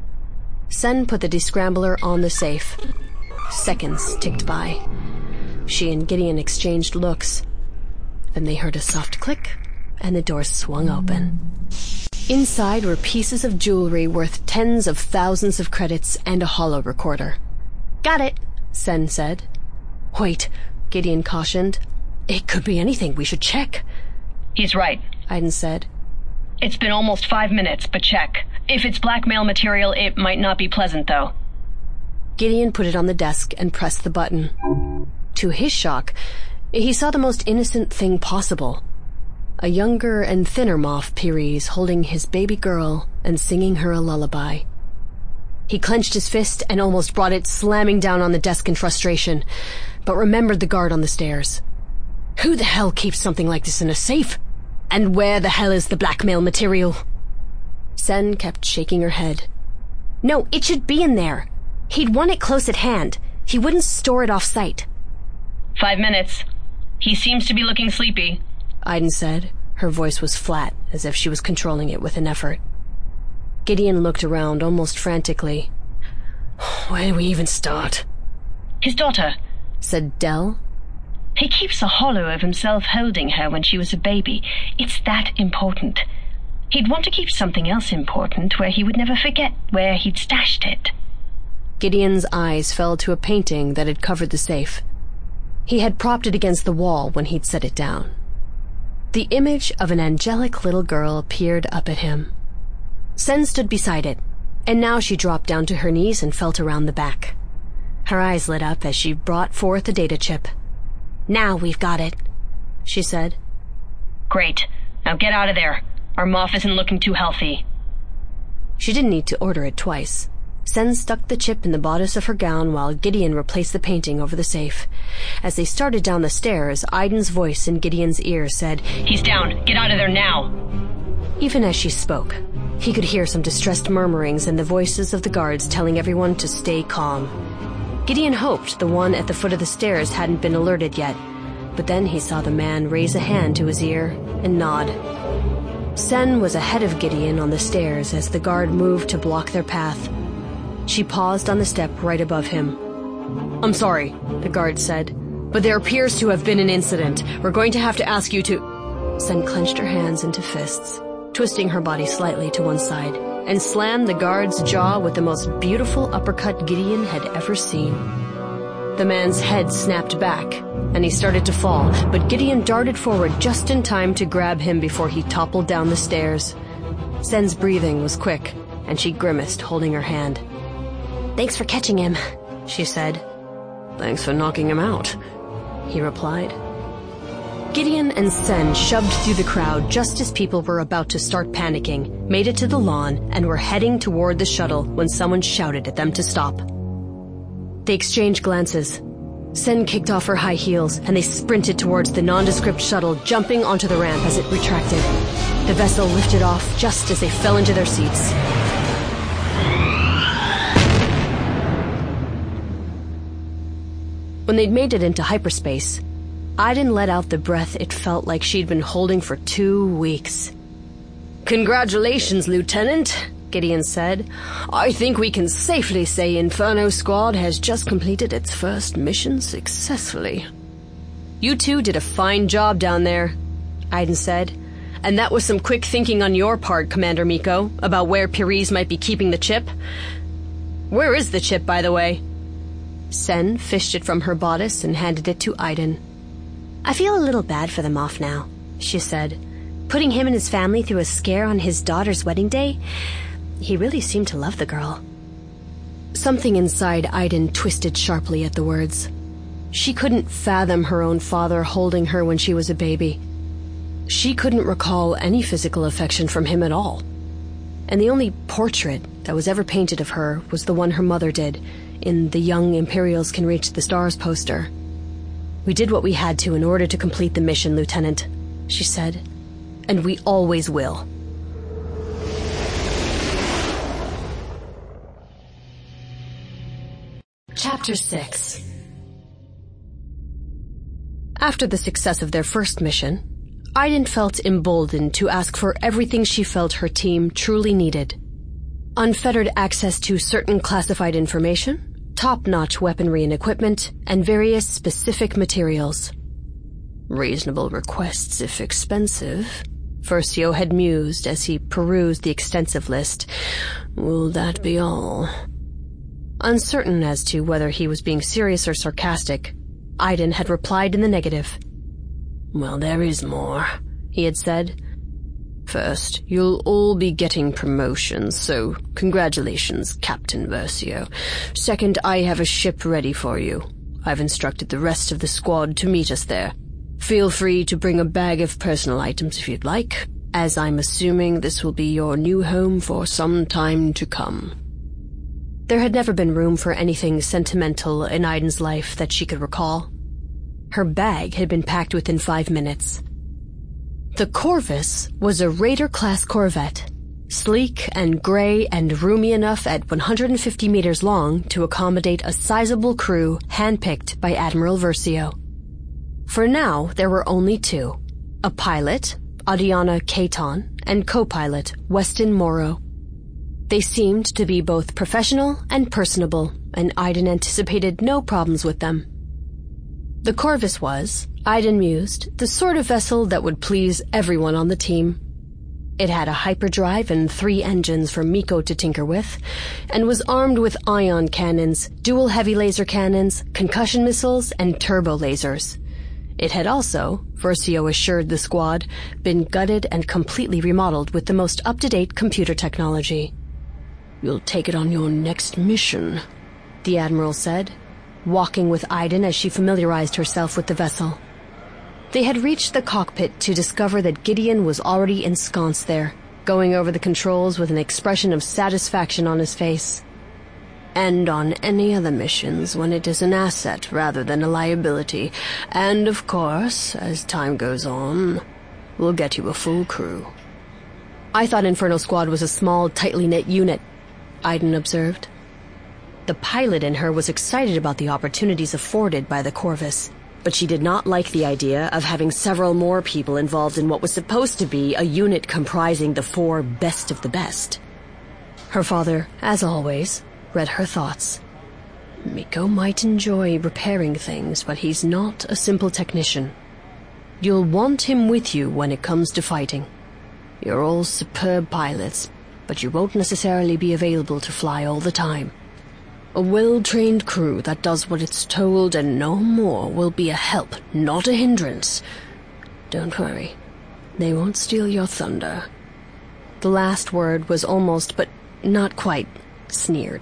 Sen put the descrambler on the safe. Seconds ticked by. She and Gideon exchanged looks. Then they heard a soft click, and the door swung open. Inside were pieces of jewelry worth tens of thousands of credits and a holo recorder. "Got it," Sen said. "Wait," Gideon cautioned. "It could be anything. We should check." "He's right," Aiden said. "It's been almost five minutes, but check. If it's blackmail material, it might not be pleasant, though." Gideon put it on the desk and pressed the button. To his shock, he saw the most innocent thing possible. A younger and thinner Moff Pyres holding his baby girl and singing her a lullaby. He clenched his fist and almost brought it slamming down on the desk in frustration, but remembered the guard on the stairs. Who the hell keeps something like this in a safe? And where the hell is the blackmail material? Sen kept shaking her head. "No, it should be in there. He'd want it close at hand. He wouldn't store it off-site." Five minutes. He seems to be looking sleepy," Aiden said. Her voice was flat, as if she was controlling it with an effort. Gideon looked around almost frantically. "Where do we even start?" "His daughter," said Dell. "He keeps a holo of himself holding her when she was a baby. It's that important. He'd want to keep something else important where he would never forget where he'd stashed it." Gideon's eyes fell to a painting that had covered the safe. He had propped it against the wall when he'd set it down. The image of an angelic little girl peered up at him. Sen stood beside it, and now she dropped down to her knees and felt around the back. Her eyes lit up as she brought forth the data chip. "Now we've got it," she said. "Great. Now get out of there. Our Moff isn't looking too healthy." She didn't need to order it twice. Sen stuck the chip in the bodice of her gown while Gideon replaced the painting over the safe. As they started down the stairs, Aiden's voice in Gideon's ear said, "He's down. Get out of there now." Even as she spoke, he could hear some distressed murmurings and the voices of the guards telling everyone to stay calm. Gideon hoped the one at the foot of the stairs hadn't been alerted yet, but then he saw the man raise a hand to his ear and nod. Sen was ahead of Gideon on the stairs as the guard moved to block their path. She paused on the step right above him. "I'm sorry," the guard said, "but there appears to have been an incident. We're going to have to ask you to—" Sen clenched her hands into fists, twisting her body slightly to one side, and slammed the guard's jaw with the most beautiful uppercut Gideon had ever seen. The man's head snapped back, and he started to fall, but Gideon darted forward just in time to grab him before he toppled down the stairs. Sen's breathing was quick, and she grimaced, holding her hand. "Thanks for catching him," she said. "Thanks for knocking him out," he replied. Gideon and Sen shoved through the crowd just as people were about to start panicking, made it to the lawn, and were heading toward the shuttle when someone shouted at them to stop. They exchanged glances. Sen kicked off her high heels, and they sprinted towards the nondescript shuttle, jumping onto the ramp as it retracted. The vessel lifted off just as they fell into their seats. When they'd made it into hyperspace, Aiden let out the breath it felt like she'd been holding for two weeks. "Congratulations, Lieutenant," Gideon said. "I think we can safely say Inferno Squad has just completed its first mission successfully." "You two did a fine job down there," Aiden said. "And that was some quick thinking on your part, Commander Miko, about where Pyres might be keeping the chip. Where is the chip, by the way?" Sen fished it from her bodice and handed it to Aiden. "I feel a little bad for the Moff now," she said. "Putting him and his family through a scare on his daughter's wedding day? He really seemed to love the girl." Something inside Aiden twisted sharply at the words. She couldn't fathom her own father holding her when she was a baby. She couldn't recall any physical affection from him at all. And the only portrait that was ever painted of her was the one her mother did, in the Young Imperials Can Reach the Stars poster. "We did what we had to in order to complete the mission, Lieutenant," she said. "And we always will." Chapter Chapter six. After the success of their first mission, Aiden felt emboldened to ask for everything she felt her team truly needed. Unfettered access to certain classified information, top-notch weaponry and equipment, and various specific materials. Reasonable requests if expensive, Versio had mused as he perused the extensive list. Will that be all? Uncertain as to whether he was being serious or sarcastic, Aiden had replied in the negative. Well, there is more, he had said. First, you'll all be getting promotions, so congratulations, Captain Versio. Second, I have a ship ready for you. I've instructed the rest of the squad to meet us there. Feel free to bring a bag of personal items if you'd like, as I'm assuming this will be your new home for some time to come. There had never been room for anything sentimental in Aiden's life that she could recall. Her bag had been packed within five minutes. The Corvus was a Raider-class corvette, sleek and gray and roomy enough at one hundred fifty meters long to accommodate a sizable crew handpicked by Admiral Versio. For now, there were only two, a pilot, Adiana Caton, and co-pilot, Weston Morrow. They seemed to be both professional and personable, and Aiden anticipated no problems with them. The Corvus was, Aiden mused, the sort of vessel that would please everyone on the team. It had a hyperdrive and three engines for Miko to tinker with, and was armed with ion cannons, dual heavy laser cannons, concussion missiles, and turbo lasers. It had also, Versio assured the squad, been gutted and completely remodeled with the most up-to-date computer technology. You'll take it on your next mission, the Admiral said, walking with Aiden as she familiarized herself with the vessel. They had reached the cockpit to discover that Gideon was already ensconced there, going over the controls with an expression of satisfaction on his face. And on any other missions when it is an asset rather than a liability, and of course, as time goes on, we'll get you a full crew. I thought Inferno Squad was a small, tightly knit unit, Aiden observed. The pilot in her was excited about the opportunities afforded by the Corvus, but she did not like the idea of having several more people involved in what was supposed to be a unit comprising the four best of the best. Her father, as always, read her thoughts. Miko might enjoy repairing things, but he's not a simple technician. You'll want him with you when it comes to fighting. You're all superb pilots, but you won't necessarily be available to fly all the time. A well-trained crew that does what it's told and no more will be a help, not a hindrance. Don't worry, they won't steal your thunder. The last word was almost, but not quite, sneered.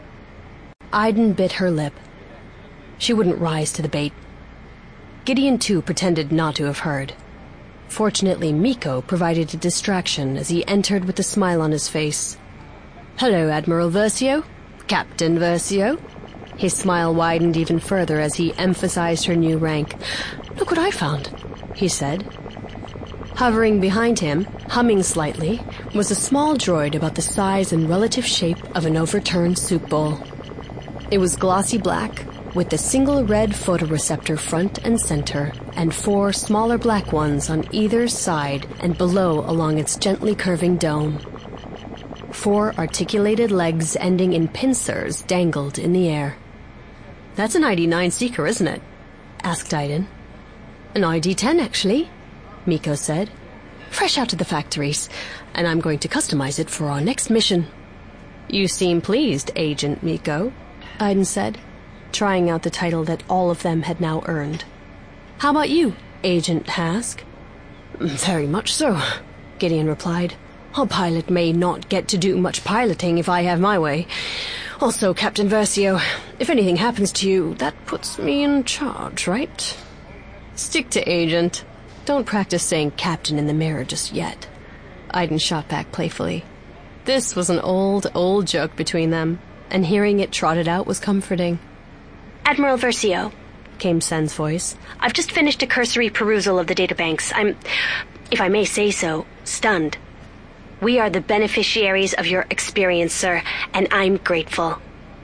Aiden bit her lip. She wouldn't rise to the bait. Gideon, too, pretended not to have heard. Fortunately, Miko provided a distraction as he entered with a smile on his face. Hello, Admiral Versio. Captain Versio. His smile widened even further as he emphasized her new rank. Look what I found, he said. Hovering behind him, humming slightly, was a small droid about the size and relative shape of an overturned soup bowl. It was glossy black, with a single red photoreceptor front and center, and four smaller black ones on either side and below along its gently curving dome. Four articulated legs ending in pincers dangled in the air. That's an I D nine Seeker, isn't it? Asked Aiden. An I D ten, actually, Miko said. Fresh out of the factories, and I'm going to customize it for our next mission. You seem pleased, Agent Miko, Aiden said, trying out the title that all of them had now earned. How about you, Agent Hask? Very much so, Gideon replied. Our pilot may not get to do much piloting if I have my way. Also, Captain Versio, if anything happens to you, that puts me in charge, right? Stick to Agent. Don't practice saying Captain in the mirror just yet. Aiden shot back playfully. This was an old, old joke between them, and hearing it trotted out was comforting. Admiral Versio, came Sen's voice. I've just finished a cursory perusal of the databanks. I'm, if I may say so, stunned. We are the beneficiaries of your experience, sir, and I'm grateful.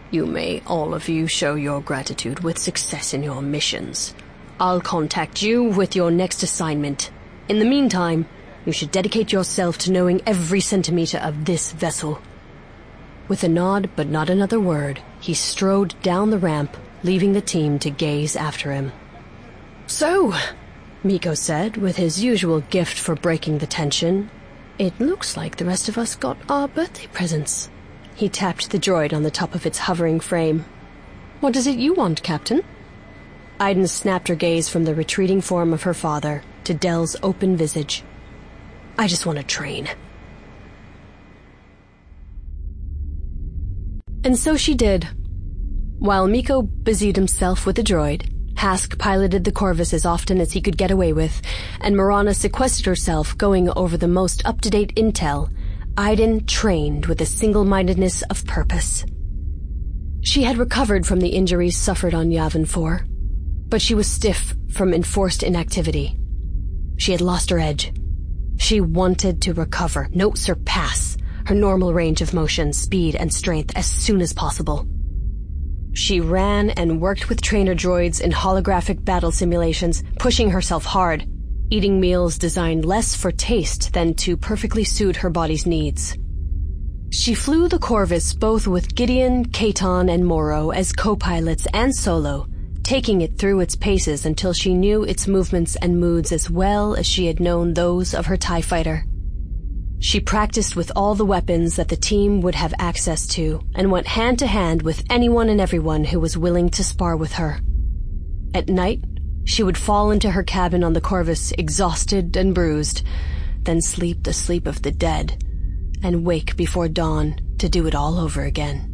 You may all of you show your gratitude with success in your missions. I'll contact you with your next assignment. In the meantime, you should dedicate yourself to knowing every centimeter of this vessel." With a nod, but not another word, he strode down the ramp, leaving the team to gaze after him. "So," Miko said, with his usual gift for breaking the tension, "it looks like the rest of us got our birthday presents." He tapped the droid on the top of its hovering frame. "What is it you want, Captain?" Iden snapped her gaze from the retreating form of her father to Del's open visage. "I just want to train." And so she did. While Miko busied himself with the droid, Hask piloted the Corvus as often as he could get away with, and Marana sequestered herself going over the most up-to-date intel, Iden trained with a single-mindedness of purpose. She had recovered from the injuries suffered on Yavin four, but she was stiff from enforced inactivity. She had lost her edge. She wanted to recover, no, surpass, her normal range of motion, speed, and strength as soon as possible. She ran and worked with trainer droids in holographic battle simulations, pushing herself hard, eating meals designed less for taste than to perfectly suit her body's needs. She flew the Corvus both with Gideon, Katon, and Moro as co-pilots and solo, taking it through its paces until she knew its movements and moods as well as she had known those of her TIE fighter. She practiced with all the weapons that the team would have access to and went hand-to-hand with anyone and everyone who was willing to spar with her. At night, she would fall into her cabin on the Corvus exhausted and bruised, then sleep the sleep of the dead, and wake before dawn to do it all over again.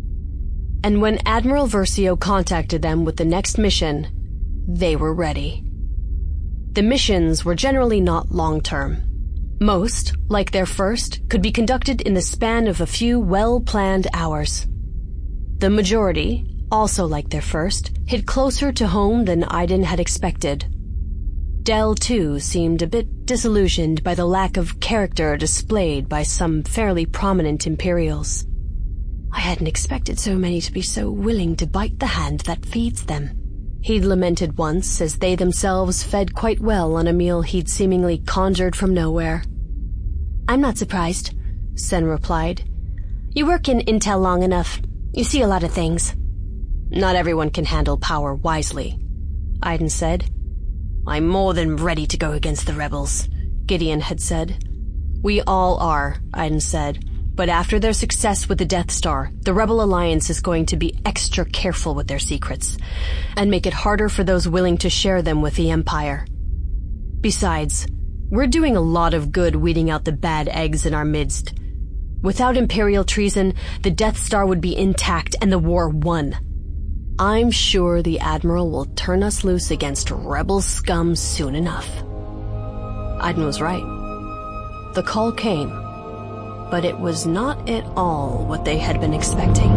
And when Admiral Versio contacted them with the next mission, they were ready. The missions were generally not long-term. Most, like their first, could be conducted in the span of a few well-planned hours. The majority, also like their first, hit closer to home than Iden had expected. Del, too, seemed a bit disillusioned by the lack of character displayed by some fairly prominent Imperials. "I hadn't expected so many to be so willing to bite the hand that feeds them," he'd lamented once as they themselves fed quite well on a meal he'd seemingly conjured from nowhere. "I'm not surprised," Sen replied. "You work in intel long enough. You see a lot of things." "Not everyone can handle power wisely," Iden said. "I'm more than ready to go against the rebels," Gideon had said. "We all are," Iden said. "But after their success with the Death Star, the Rebel Alliance is going to be extra careful with their secrets, and make it harder for those willing to share them with the Empire. Besides, we're doing a lot of good weeding out the bad eggs in our midst. Without Imperial treason, the Death Star would be intact and the war won. I'm sure the Admiral will turn us loose against rebel scum soon enough." Iden was right. The call came, but it was not at all what they had been expecting.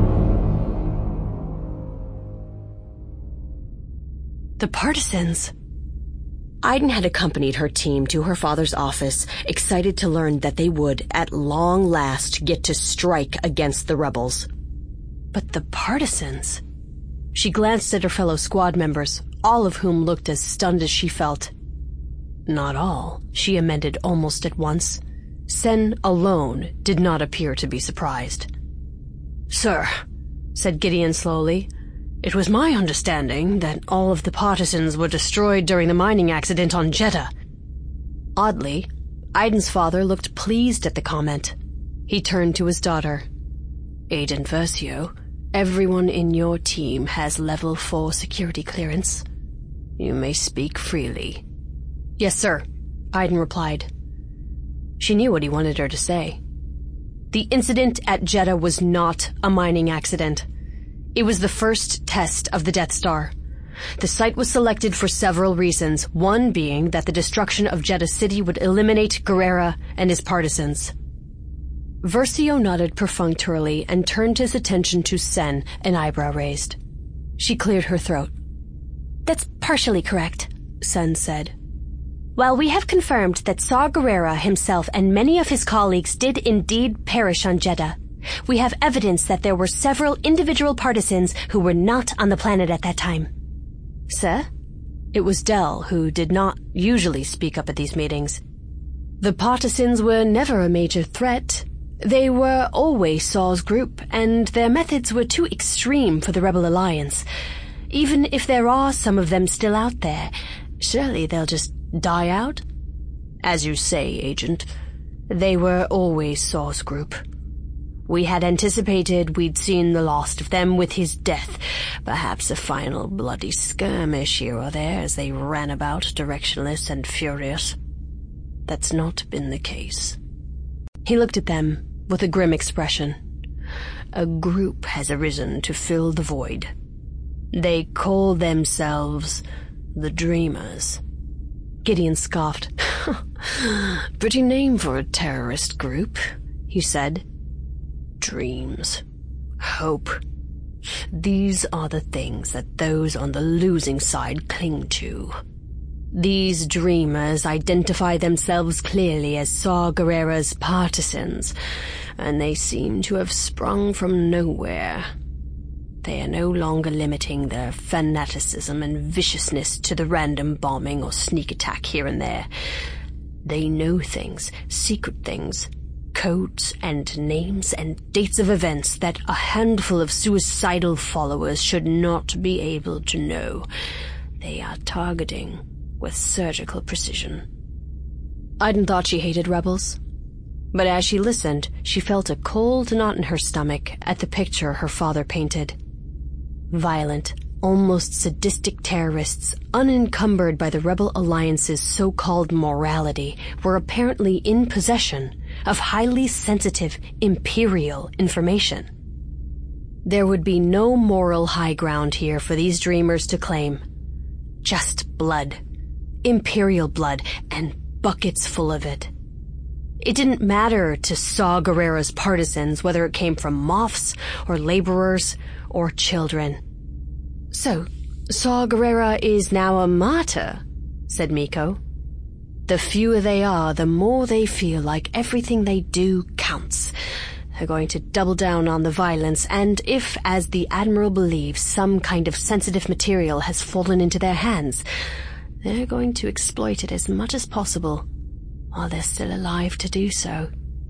The partisans. Iden had accompanied her team to her father's office, excited to learn that they would, at long last, get to strike against the rebels. But the partisans... She glanced at her fellow squad members, all of whom looked as stunned as she felt. Not all, she amended almost at once. Sen alone did not appear to be surprised. "Sir," said Gideon slowly, "it was my understanding that all of the partisans were destroyed during the mining accident on Jedha." Oddly, Iden's father looked pleased at the comment. He turned to his daughter. "Aiden Versio, everyone in your team has level four security clearance. You may speak freely." "Yes, sir," Iden replied. She knew what he wanted her to say. The incident at Jedha was not a mining accident. It was the first test of the Death Star. The site was selected for several reasons, one being that the destruction of Jedha City would eliminate Guerrera and his partisans. Versio nodded perfunctorily and turned his attention to Sen, an eyebrow raised. She cleared her throat. "That's partially correct," Sen said. "While we have confirmed that Saw Gerrera himself and many of his colleagues did indeed perish on Jedha, We have evidence that there were several individual partisans who were not on the planet at that time. Sir? It was Dell, who did not usually speak up at these meetings. The partisans were never a major threat. They were always Saw's group, and their methods were too extreme for the Rebel Alliance. Even if there are some of them still out there, surely they'll just die out? As you say, Agent, they were always Saw's group. We had anticipated we'd seen the last of them with his death, perhaps a final bloody skirmish here or there as they ran about directionless and furious. That's not been the case. He looked at them with a grim expression. A group has arisen to fill the void. They call themselves the Dreamers. Gideon scoffed. Pretty name for a terrorist group, he said. Dreams. Hope. These are the things that those on the losing side cling to. These Dreamers identify themselves clearly as Saw Gerrera's partisans, and they seem to have sprung from nowhere. They are no longer limiting their fanaticism and viciousness to the random bombing or sneak attack here and there. They know things, secret things, codes and names and dates of events that a handful of suicidal followers should not be able to know. They are targeting with surgical precision. Iden thought she hated rebels, but as she listened, she felt a cold knot in her stomach at the picture her father painted. Violent, almost sadistic terrorists, unencumbered by the Rebel Alliance's so-called morality, were apparently in possession of highly sensitive Imperial information. There would be no moral high ground here for these Dreamers to claim. Just blood. Imperial blood, and buckets full of it. It didn't matter to Saw Gerrera's partisans whether it came from moths or laborers or children. So, Saw Gerrera is now a martyr, said Miko. The fewer they are, the more they feel like everything they do counts. They're going to double down on the violence, and if, as the Admiral believes, some kind of sensitive material has fallen into their hands, they're going to exploit it as much as possible while they're still alive to do so.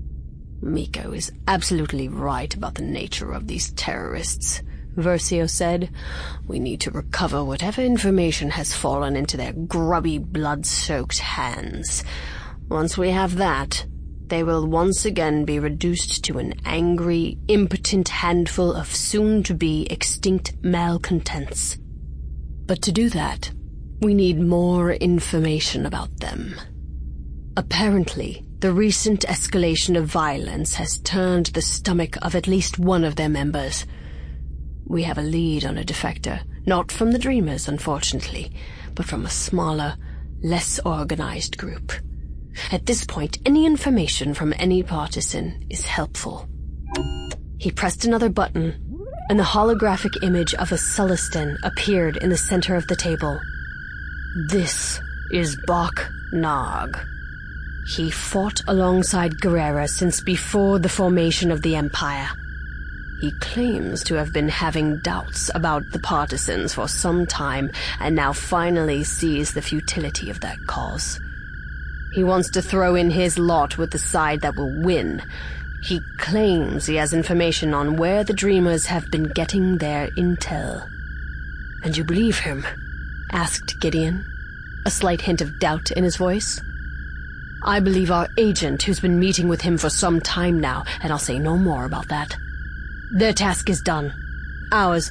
Miko is absolutely right about the nature of these terrorists, Versio said. We need to recover whatever information has fallen into their grubby, blood-soaked hands. Once we have that, they will once again be reduced to an angry, impotent handful of soon-to-be extinct malcontents. But to do that, we need more information about them. Apparently, the recent escalation of violence has turned the stomach of at least one of their members. We have a lead on a defector, not from the Dreamers, unfortunately, but from a smaller, less organized group. At this point, any information from any partisan is helpful. He pressed another button, and the holographic image of a Sullustan appeared in the center of the table. This is Bok Nog. He fought alongside Gerrera since before the formation of the Empire. He claims to have been having doubts about the partisans for some time, and now finally sees the futility of that cause. He wants to throw in his lot with the side that will win. He claims he has information on where the Dreamers have been getting their intel. And you believe him? Asked Gideon, a slight hint of doubt in his voice. I believe our agent, who's been meeting with him for some time now, and I'll say no more about that. Their task is done. Ours,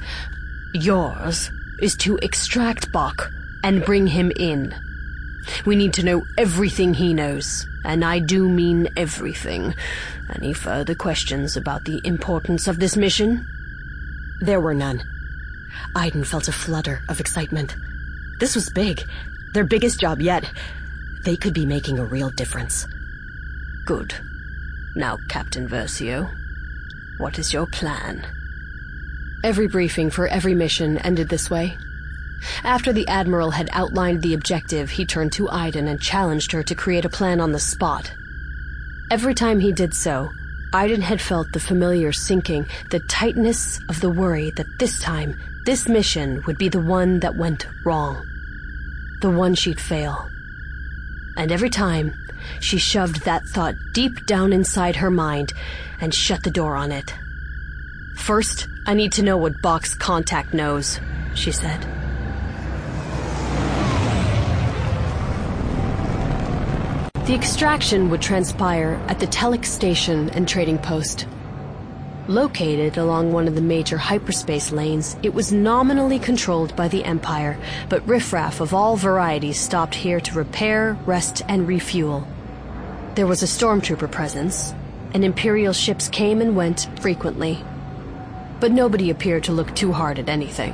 yours, is to extract Bok and bring him in. We need to know everything he knows, and I do mean everything. Any further questions about the importance of this mission? There were none. Iden felt a flutter of excitement. This was big. Their biggest job yet. They could be making a real difference. Good. Now, Captain Versio, what is your plan? Every briefing for every mission ended this way. After the Admiral had outlined the objective, he turned to Iden and challenged her to create a plan on the spot. Every time he did so, Aiden had felt the familiar sinking, the tightness of the worry that this time, this mission would be the one that went wrong. The one she'd fail. And every time, she shoved that thought deep down inside her mind and shut the door on it. "First, I need to know what Box Contact knows," she said. The extraction would transpire at the Telex station and trading post. Located along one of the major hyperspace lanes, it was nominally controlled by the Empire, but riffraff of all varieties stopped here to repair, rest, and refuel. There was a stormtrooper presence, and Imperial ships came and went frequently. But nobody appeared to look too hard at anything.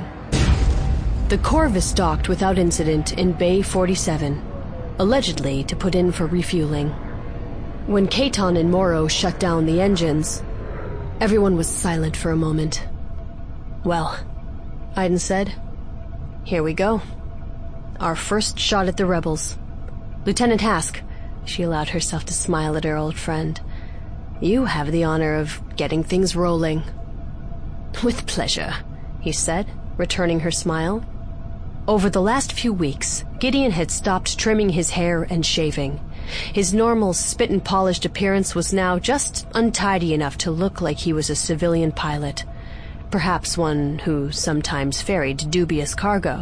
The Corvus docked without incident in Bay forty-seven, allegedly to put in for refueling. When Katon and Morrow shut down the engines, everyone was silent for a moment. "Well," Aiden said, "here we go. Our first shot at the rebels. Lieutenant Hask," she allowed herself to smile at her old friend, "you have the honor of getting things rolling." "With pleasure," he said, returning her smile. Over the last few weeks, Gideon had stopped trimming his hair and shaving. His normal spit-and-polished appearance was now just untidy enough to look like he was a civilian pilot, perhaps one who sometimes ferried dubious cargo.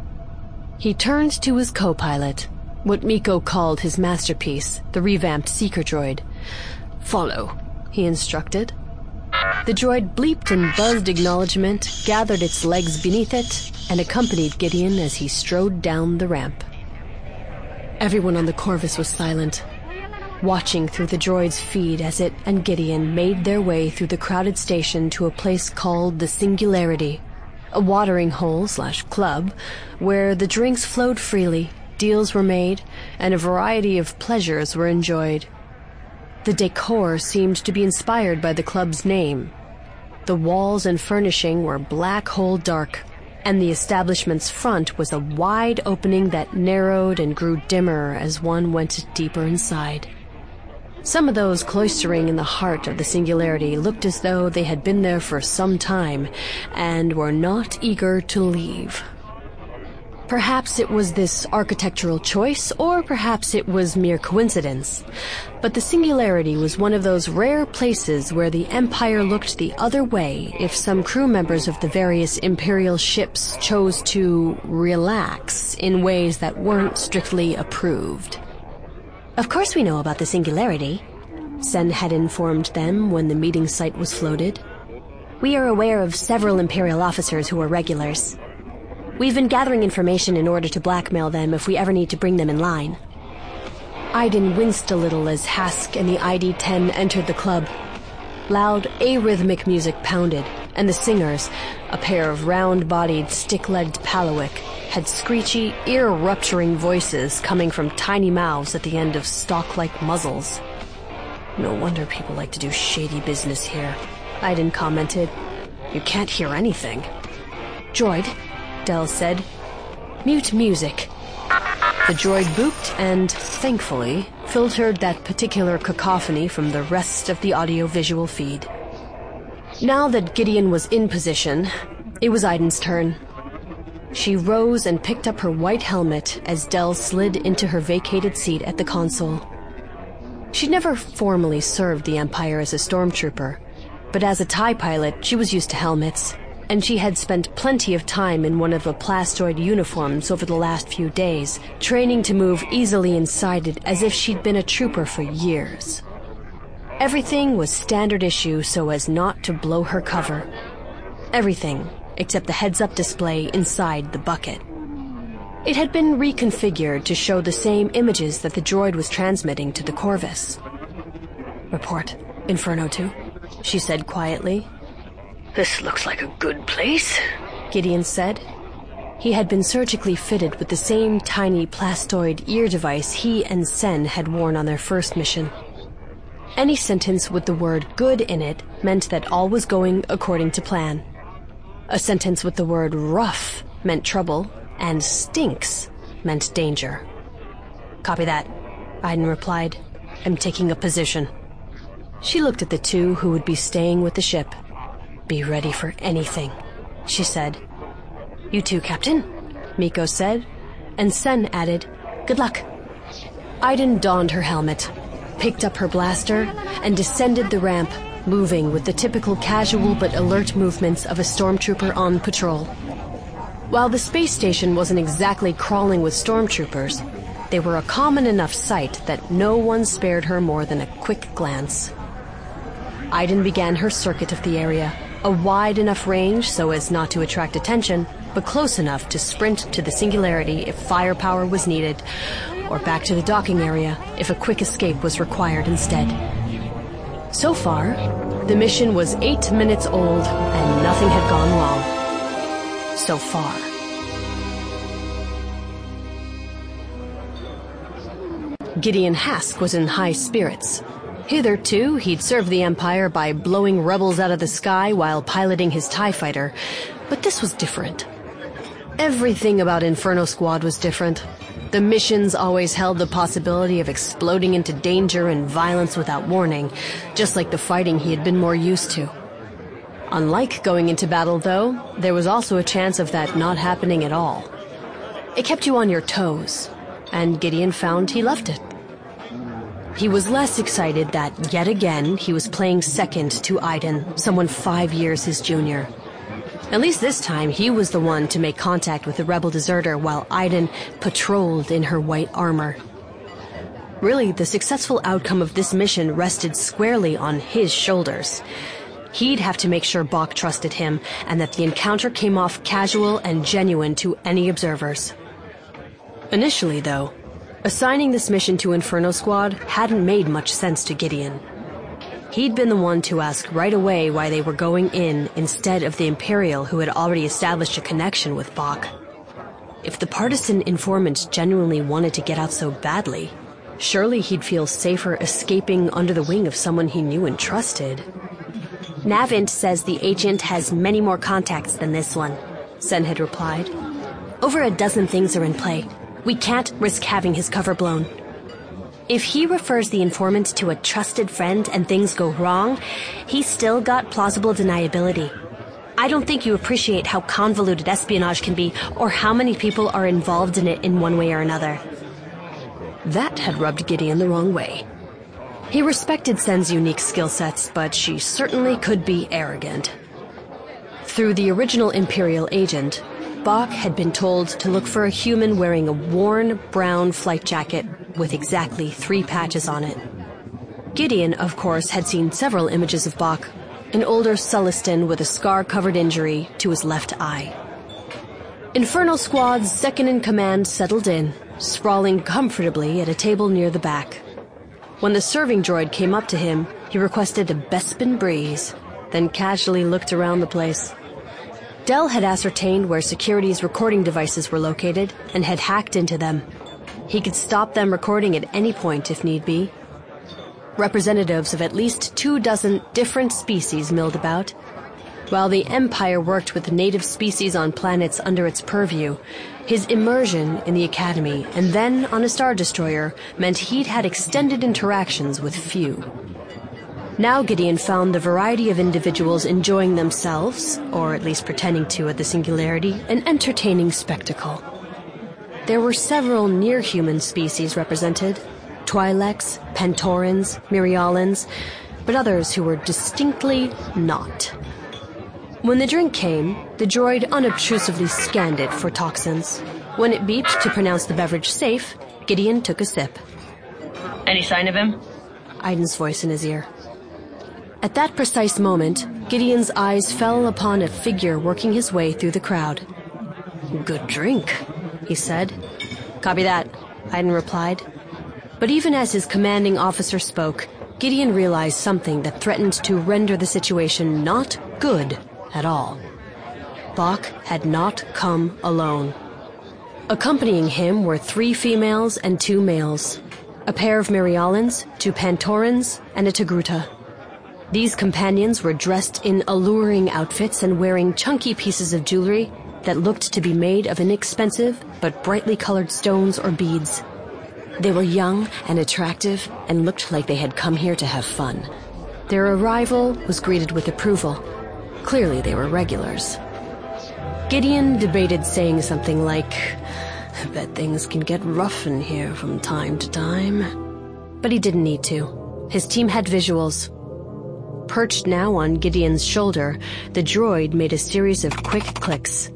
He turned to his co-pilot, what Miko called his masterpiece, the revamped Seeker droid. "Follow," he instructed. The droid bleeped and buzzed acknowledgement, gathered its legs beneath it, and accompanied Gideon as he strode down the ramp. Everyone on the Corvus was silent, watching through the droid's feed as it and Gideon made their way through the crowded station to a place called the Singularity, a watering hole slash club where the drinks flowed freely, deals were made, and a variety of pleasures were enjoyed. The decor seemed to be inspired by the club's name. The walls and furnishing were black hole dark, and the establishment's front was a wide opening that narrowed and grew dimmer as one went deeper inside. Some of those cloistering in the heart of the Singularity looked as though they had been there for some time and were not eager to leave. Perhaps it was this architectural choice, or perhaps it was mere coincidence. But the Singularity was one of those rare places where the Empire looked the other way if some crew members of the various Imperial ships chose to relax in ways that weren't strictly approved. "Of course we know about the Singularity," Sen had informed them when the meeting site was floated. "We are aware of several Imperial officers who are regulars. We've been gathering information in order to blackmail them if we ever need to bring them in line." Aiden winced a little as Hask and the I D ten entered the club. Loud, arrhythmic music pounded, and the singers, a pair of round-bodied, stick-legged Palawick, had screechy, ear-rupturing voices coming from tiny mouths at the end of stalk-like muzzles. "No wonder people like to do shady business here," Aiden commented. "You can't hear anything." "Droid," Del said, "mute music." The droid booped and, thankfully, filtered that particular cacophony from the rest of the audio-visual feed. Now that Gideon was in position, it was Aiden's turn. She rose and picked up her white helmet as Del slid into her vacated seat at the console. She'd never formally served the Empire as a stormtrooper, but as a TIE pilot, she was used to helmets, and she had spent plenty of time in one of the plastoid uniforms over the last few days, training to move easily inside it as if she'd been a trooper for years. Everything was standard issue so as not to blow her cover. Everything except the heads-up display inside the bucket. It had been reconfigured to show the same images that the droid was transmitting to the Corvus. "Report, Inferno two," she said quietly. "This looks like a good place," Gideon said. He had been surgically fitted with the same tiny plastoid ear device he and Sen had worn on their first mission. Any sentence with the word good in it meant that all was going according to plan. A sentence with the word rough meant trouble, and stinks meant danger. "Copy that," Aiden replied. "I'm taking a position." She looked at the two who would be staying with the ship. "Be ready for anything," she said. "You too, Captain," Miko said, and Sen added, "Good luck." Aiden donned her helmet, picked up her blaster, and descended the ramp, moving with the typical casual but alert movements of a stormtrooper on patrol. While the space station wasn't exactly crawling with stormtroopers, they were a common enough sight that no one spared her more than a quick glance. Aiden began her circuit of the area, a wide enough range so as not to attract attention, but close enough to sprint to the Singularity if firepower was needed, or back to the docking area if a quick escape was required instead. So far, the mission was eight minutes old and nothing had gone wrong. So far. Gideon Hask was in high spirits. Hitherto, he'd served the Empire by blowing rebels out of the sky while piloting his TIE fighter, but this was different. Everything about Inferno Squad was different. The missions always held the possibility of exploding into danger and violence without warning, just like the fighting he had been more used to. Unlike going into battle, though, there was also a chance of that not happening at all. It kept you on your toes, and Gideon found he loved it. He was less excited that, yet again, he was playing second to Aiden, someone five years his junior. At least this time, he was the one to make contact with the rebel deserter while Aiden patrolled in her white armor. Really, the successful outcome of this mission rested squarely on his shoulders. He'd have to make sure Bach trusted him, and that the encounter came off casual and genuine to any observers. Initially, though, assigning this mission to Inferno Squad hadn't made much sense to Gideon. He'd been the one to ask right away why they were going in instead of the Imperial who had already established a connection with Bach. If the partisan informant genuinely wanted to get out so badly, surely he'd feel safer escaping under the wing of someone he knew and trusted. Navint says the agent has many more contacts than this one, Sen had replied. Over a dozen things are in play. We can't risk having his cover blown. If he refers the informant to a trusted friend and things go wrong, he's still got plausible deniability. I don't think you appreciate how convoluted espionage can be, or how many people are involved in it in one way or another. That had rubbed Gideon the wrong way. He respected Sen's unique skill sets, but she certainly could be arrogant. Through the original Imperial agent, Bach had been told to look for a human wearing a worn brown flight jacket with exactly three patches on it. Gideon, of course, had seen several images of Bach, an older Sullustan with a scar-covered injury to his left eye. Inferno Squad's second-in-command settled in, sprawling comfortably at a table near the back. When the serving droid came up to him, he requested a Bespin breeze, then casually looked around the place. Del had ascertained where security's recording devices were located and had hacked into them. He could stop them recording at any point if need be. Representatives of at least two dozen different species milled about. While the Empire worked with native species on planets under its purview, his immersion in the Academy and then on a Star Destroyer meant he'd had extended interactions with few. Now Gideon found the variety of individuals enjoying themselves, or at least pretending to at the Singularity, an entertaining spectacle. There were several near-human species represented, Twi'leks, Pantorans, Mirialans, but others who were distinctly not. When the drink came, the droid unobtrusively scanned it for toxins. When it beeped to pronounce the beverage safe, Gideon took a sip. Any sign of him? Aiden's voice in his ear. At that precise moment, Gideon's eyes fell upon a figure working his way through the crowd. "Good drink," he said. "Copy that," Aiden replied. But even as his commanding officer spoke, Gideon realized something that threatened to render the situation not good at all. Bach had not come alone. Accompanying him were three females and two males, a pair of Mirialans, two Pantorans, and a Togruta. These companions were dressed in alluring outfits and wearing chunky pieces of jewelry that looked to be made of inexpensive but brightly colored stones or beads. They were young and attractive and looked like they had come here to have fun. Their arrival was greeted with approval. Clearly they were regulars. Gideon debated saying something like, "I bet things can get rough in here from time to time." But he didn't need to. His team had visuals. Perched now on Gideon's shoulder, the droid made a series of quick clicks.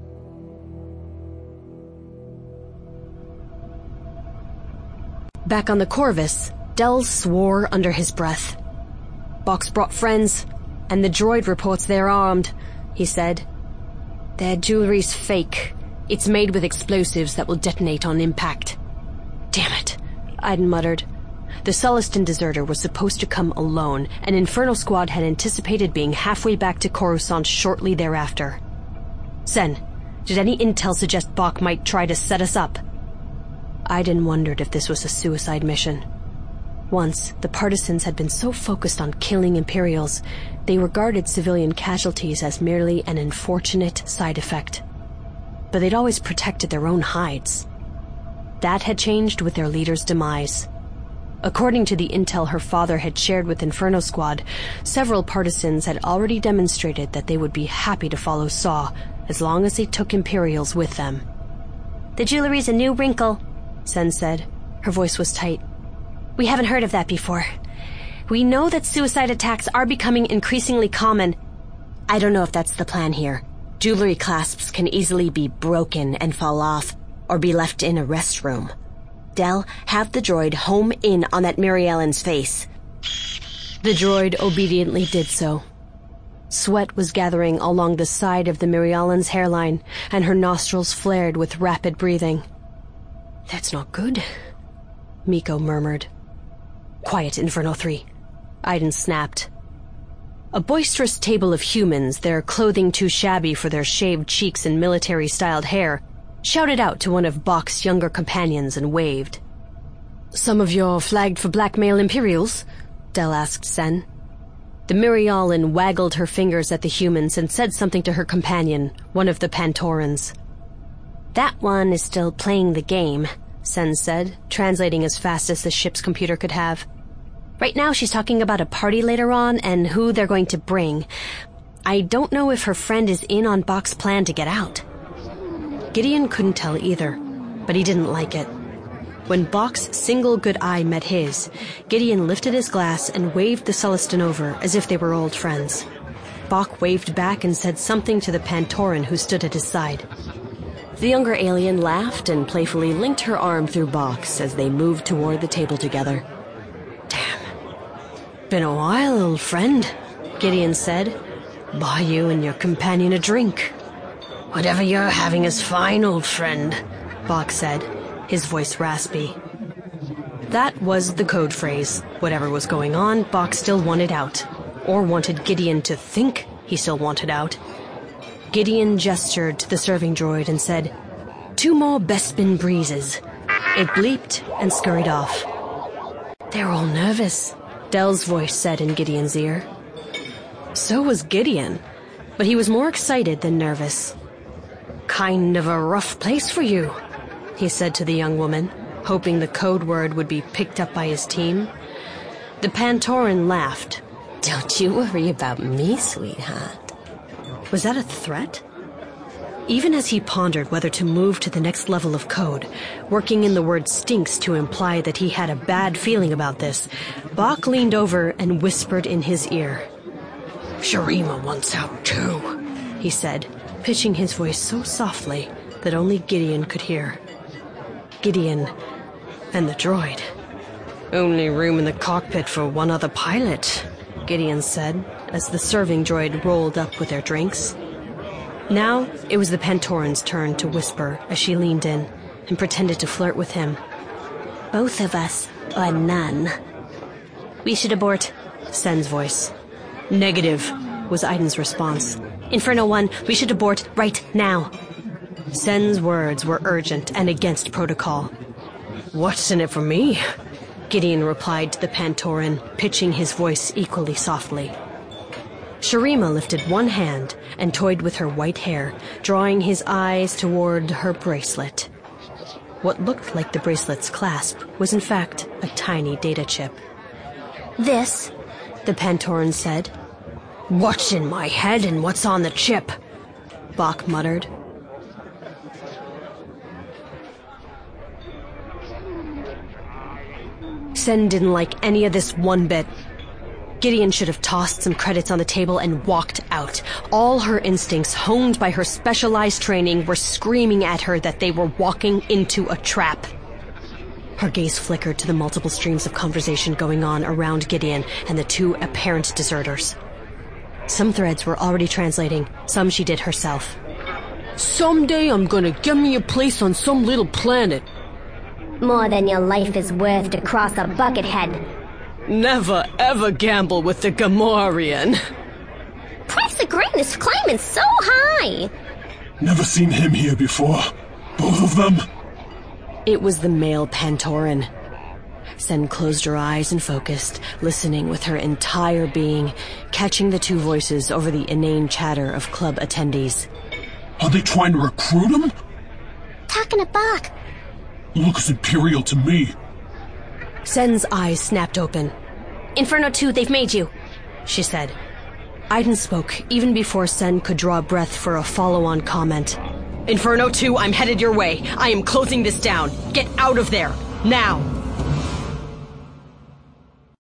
Back on the Corvus, Del swore under his breath. "Box brought friends, and the droid reports they're armed," he said. "Their jewelry's fake. It's made with explosives that will detonate on impact." "Damn it," Iden muttered. The Sullustan deserter was supposed to come alone, and Inferno Squad had anticipated being halfway back to Coruscant shortly thereafter. "Sen, did any intel suggest Bok might try to set us up?" Iden wondered if this was a suicide mission. Once, the partisans had been so focused on killing Imperials, they regarded civilian casualties as merely an unfortunate side effect. But they'd always protected their own hides. That had changed with their leader's demise. According to the intel her father had shared with Inferno Squad, several partisans had already demonstrated that they would be happy to follow Saw, as long as they took Imperials with them. "The jewelry's a new wrinkle," Sen said. Her voice was tight. "We haven't heard of that before. We know that suicide attacks are becoming increasingly common. I don't know if that's the plan here. Jewelry clasps can easily be broken and fall off, or be left in a restroom. Del, have the droid home in on that Mary Ellen's face." The droid obediently did so. Sweat was gathering along the side of the Mary Ellen's hairline, and her nostrils flared with rapid breathing. "That's not good," Miko murmured. "Quiet, Inferno three," Iden snapped. A boisterous table of humans, their clothing too shabby for their shaved cheeks and military-styled hair, shouted out to one of Bok's younger companions and waved. "Some of you flagged for blackmail Imperials?" Del asked Sen. The Mirialan waggled her fingers at the humans and said something to her companion, one of the Pantorans. "That one is still playing the game," Sen said, translating as fast as the ship's computer could have. "Right now she's talking about a party later on and who they're going to bring. I don't know if her friend is in on Bok's plan to get out." Gideon couldn't tell either, but he didn't like it. When Bok's single good eye met his, Gideon lifted his glass and waved the Sullustan over as if they were old friends. Bok waved back and said something to the Pantoran who stood at his side. The younger alien laughed and playfully linked her arm through Bok's as they moved toward the table together. "Damn. Been a while, old friend," Gideon said. "Buy you and your companion a drink." "Whatever you're having is fine, old friend," Bok said, his voice raspy. That was the code phrase. Whatever was going on, Bok still wanted out. Or wanted Gideon to think he still wanted out. Gideon gestured to the serving droid and said, "Two more Bespin breezes." It bleeped and scurried off. "They're all nervous," Del's voice said in Gideon's ear. So was Gideon, but he was more excited than nervous. "Kind of a rough place for you," he said to the young woman, hoping the code word would be picked up by his team. The Pantoran laughed. "Don't you worry about me, sweetheart." Was that a threat? Even as he pondered whether to move to the next level of code, working in the word stinks to imply that he had a bad feeling about this, Bok leaned over and whispered in his ear. "Sharima wants out too," he said, pitching his voice so softly that only Gideon could hear. Gideon and the droid. "Only room in the cockpit for one other pilot," Gideon said, as the serving droid rolled up with their drinks. Now it was the Pantoran's turn to whisper as she leaned in and pretended to flirt with him. "Both of us, or none." "We should abort," Sen's voice. "Negative," was Iden's response. "Inferno one, we should abort right now." Sen's words were urgent and against protocol. "What's in it for me?" Gideon replied to the Pantoran, pitching his voice equally softly. Sharima lifted one hand and toyed with her white hair, drawing his eyes toward her bracelet. What looked like the bracelet's clasp was in fact a tiny data chip. "This the Pantoran said. What's in my head and what's on the chip? Bach muttered. Sen didn't like any of this one bit. Gideon should have tossed some credits on the table and walked out. All her instincts, honed by her specialized training, were screaming at her that they were walking into a trap. Her gaze flickered to the multiple streams of conversation going on around Gideon and the two apparent deserters. Some threads were already translating, some she did herself. Someday I'm gonna get me a place on some little planet. More than your life is worth to cross a buckethead. Never ever gamble with the Gamorrean. Price of greatness climbing so high. Never seen him here before. Both of them? It was the male Pantoran. Sen closed her eyes and focused, listening with her entire being, catching the two voices over the inane chatter of club attendees. Are they trying to recruit him? Talking to Bach. Looks Imperial to me. Sen's eyes snapped open. Inferno two, they've made you, she said. Aiden spoke even before Sen could draw breath for a follow-on comment. Inferno two, I'm headed your way. I am closing this down. Get out of there, now.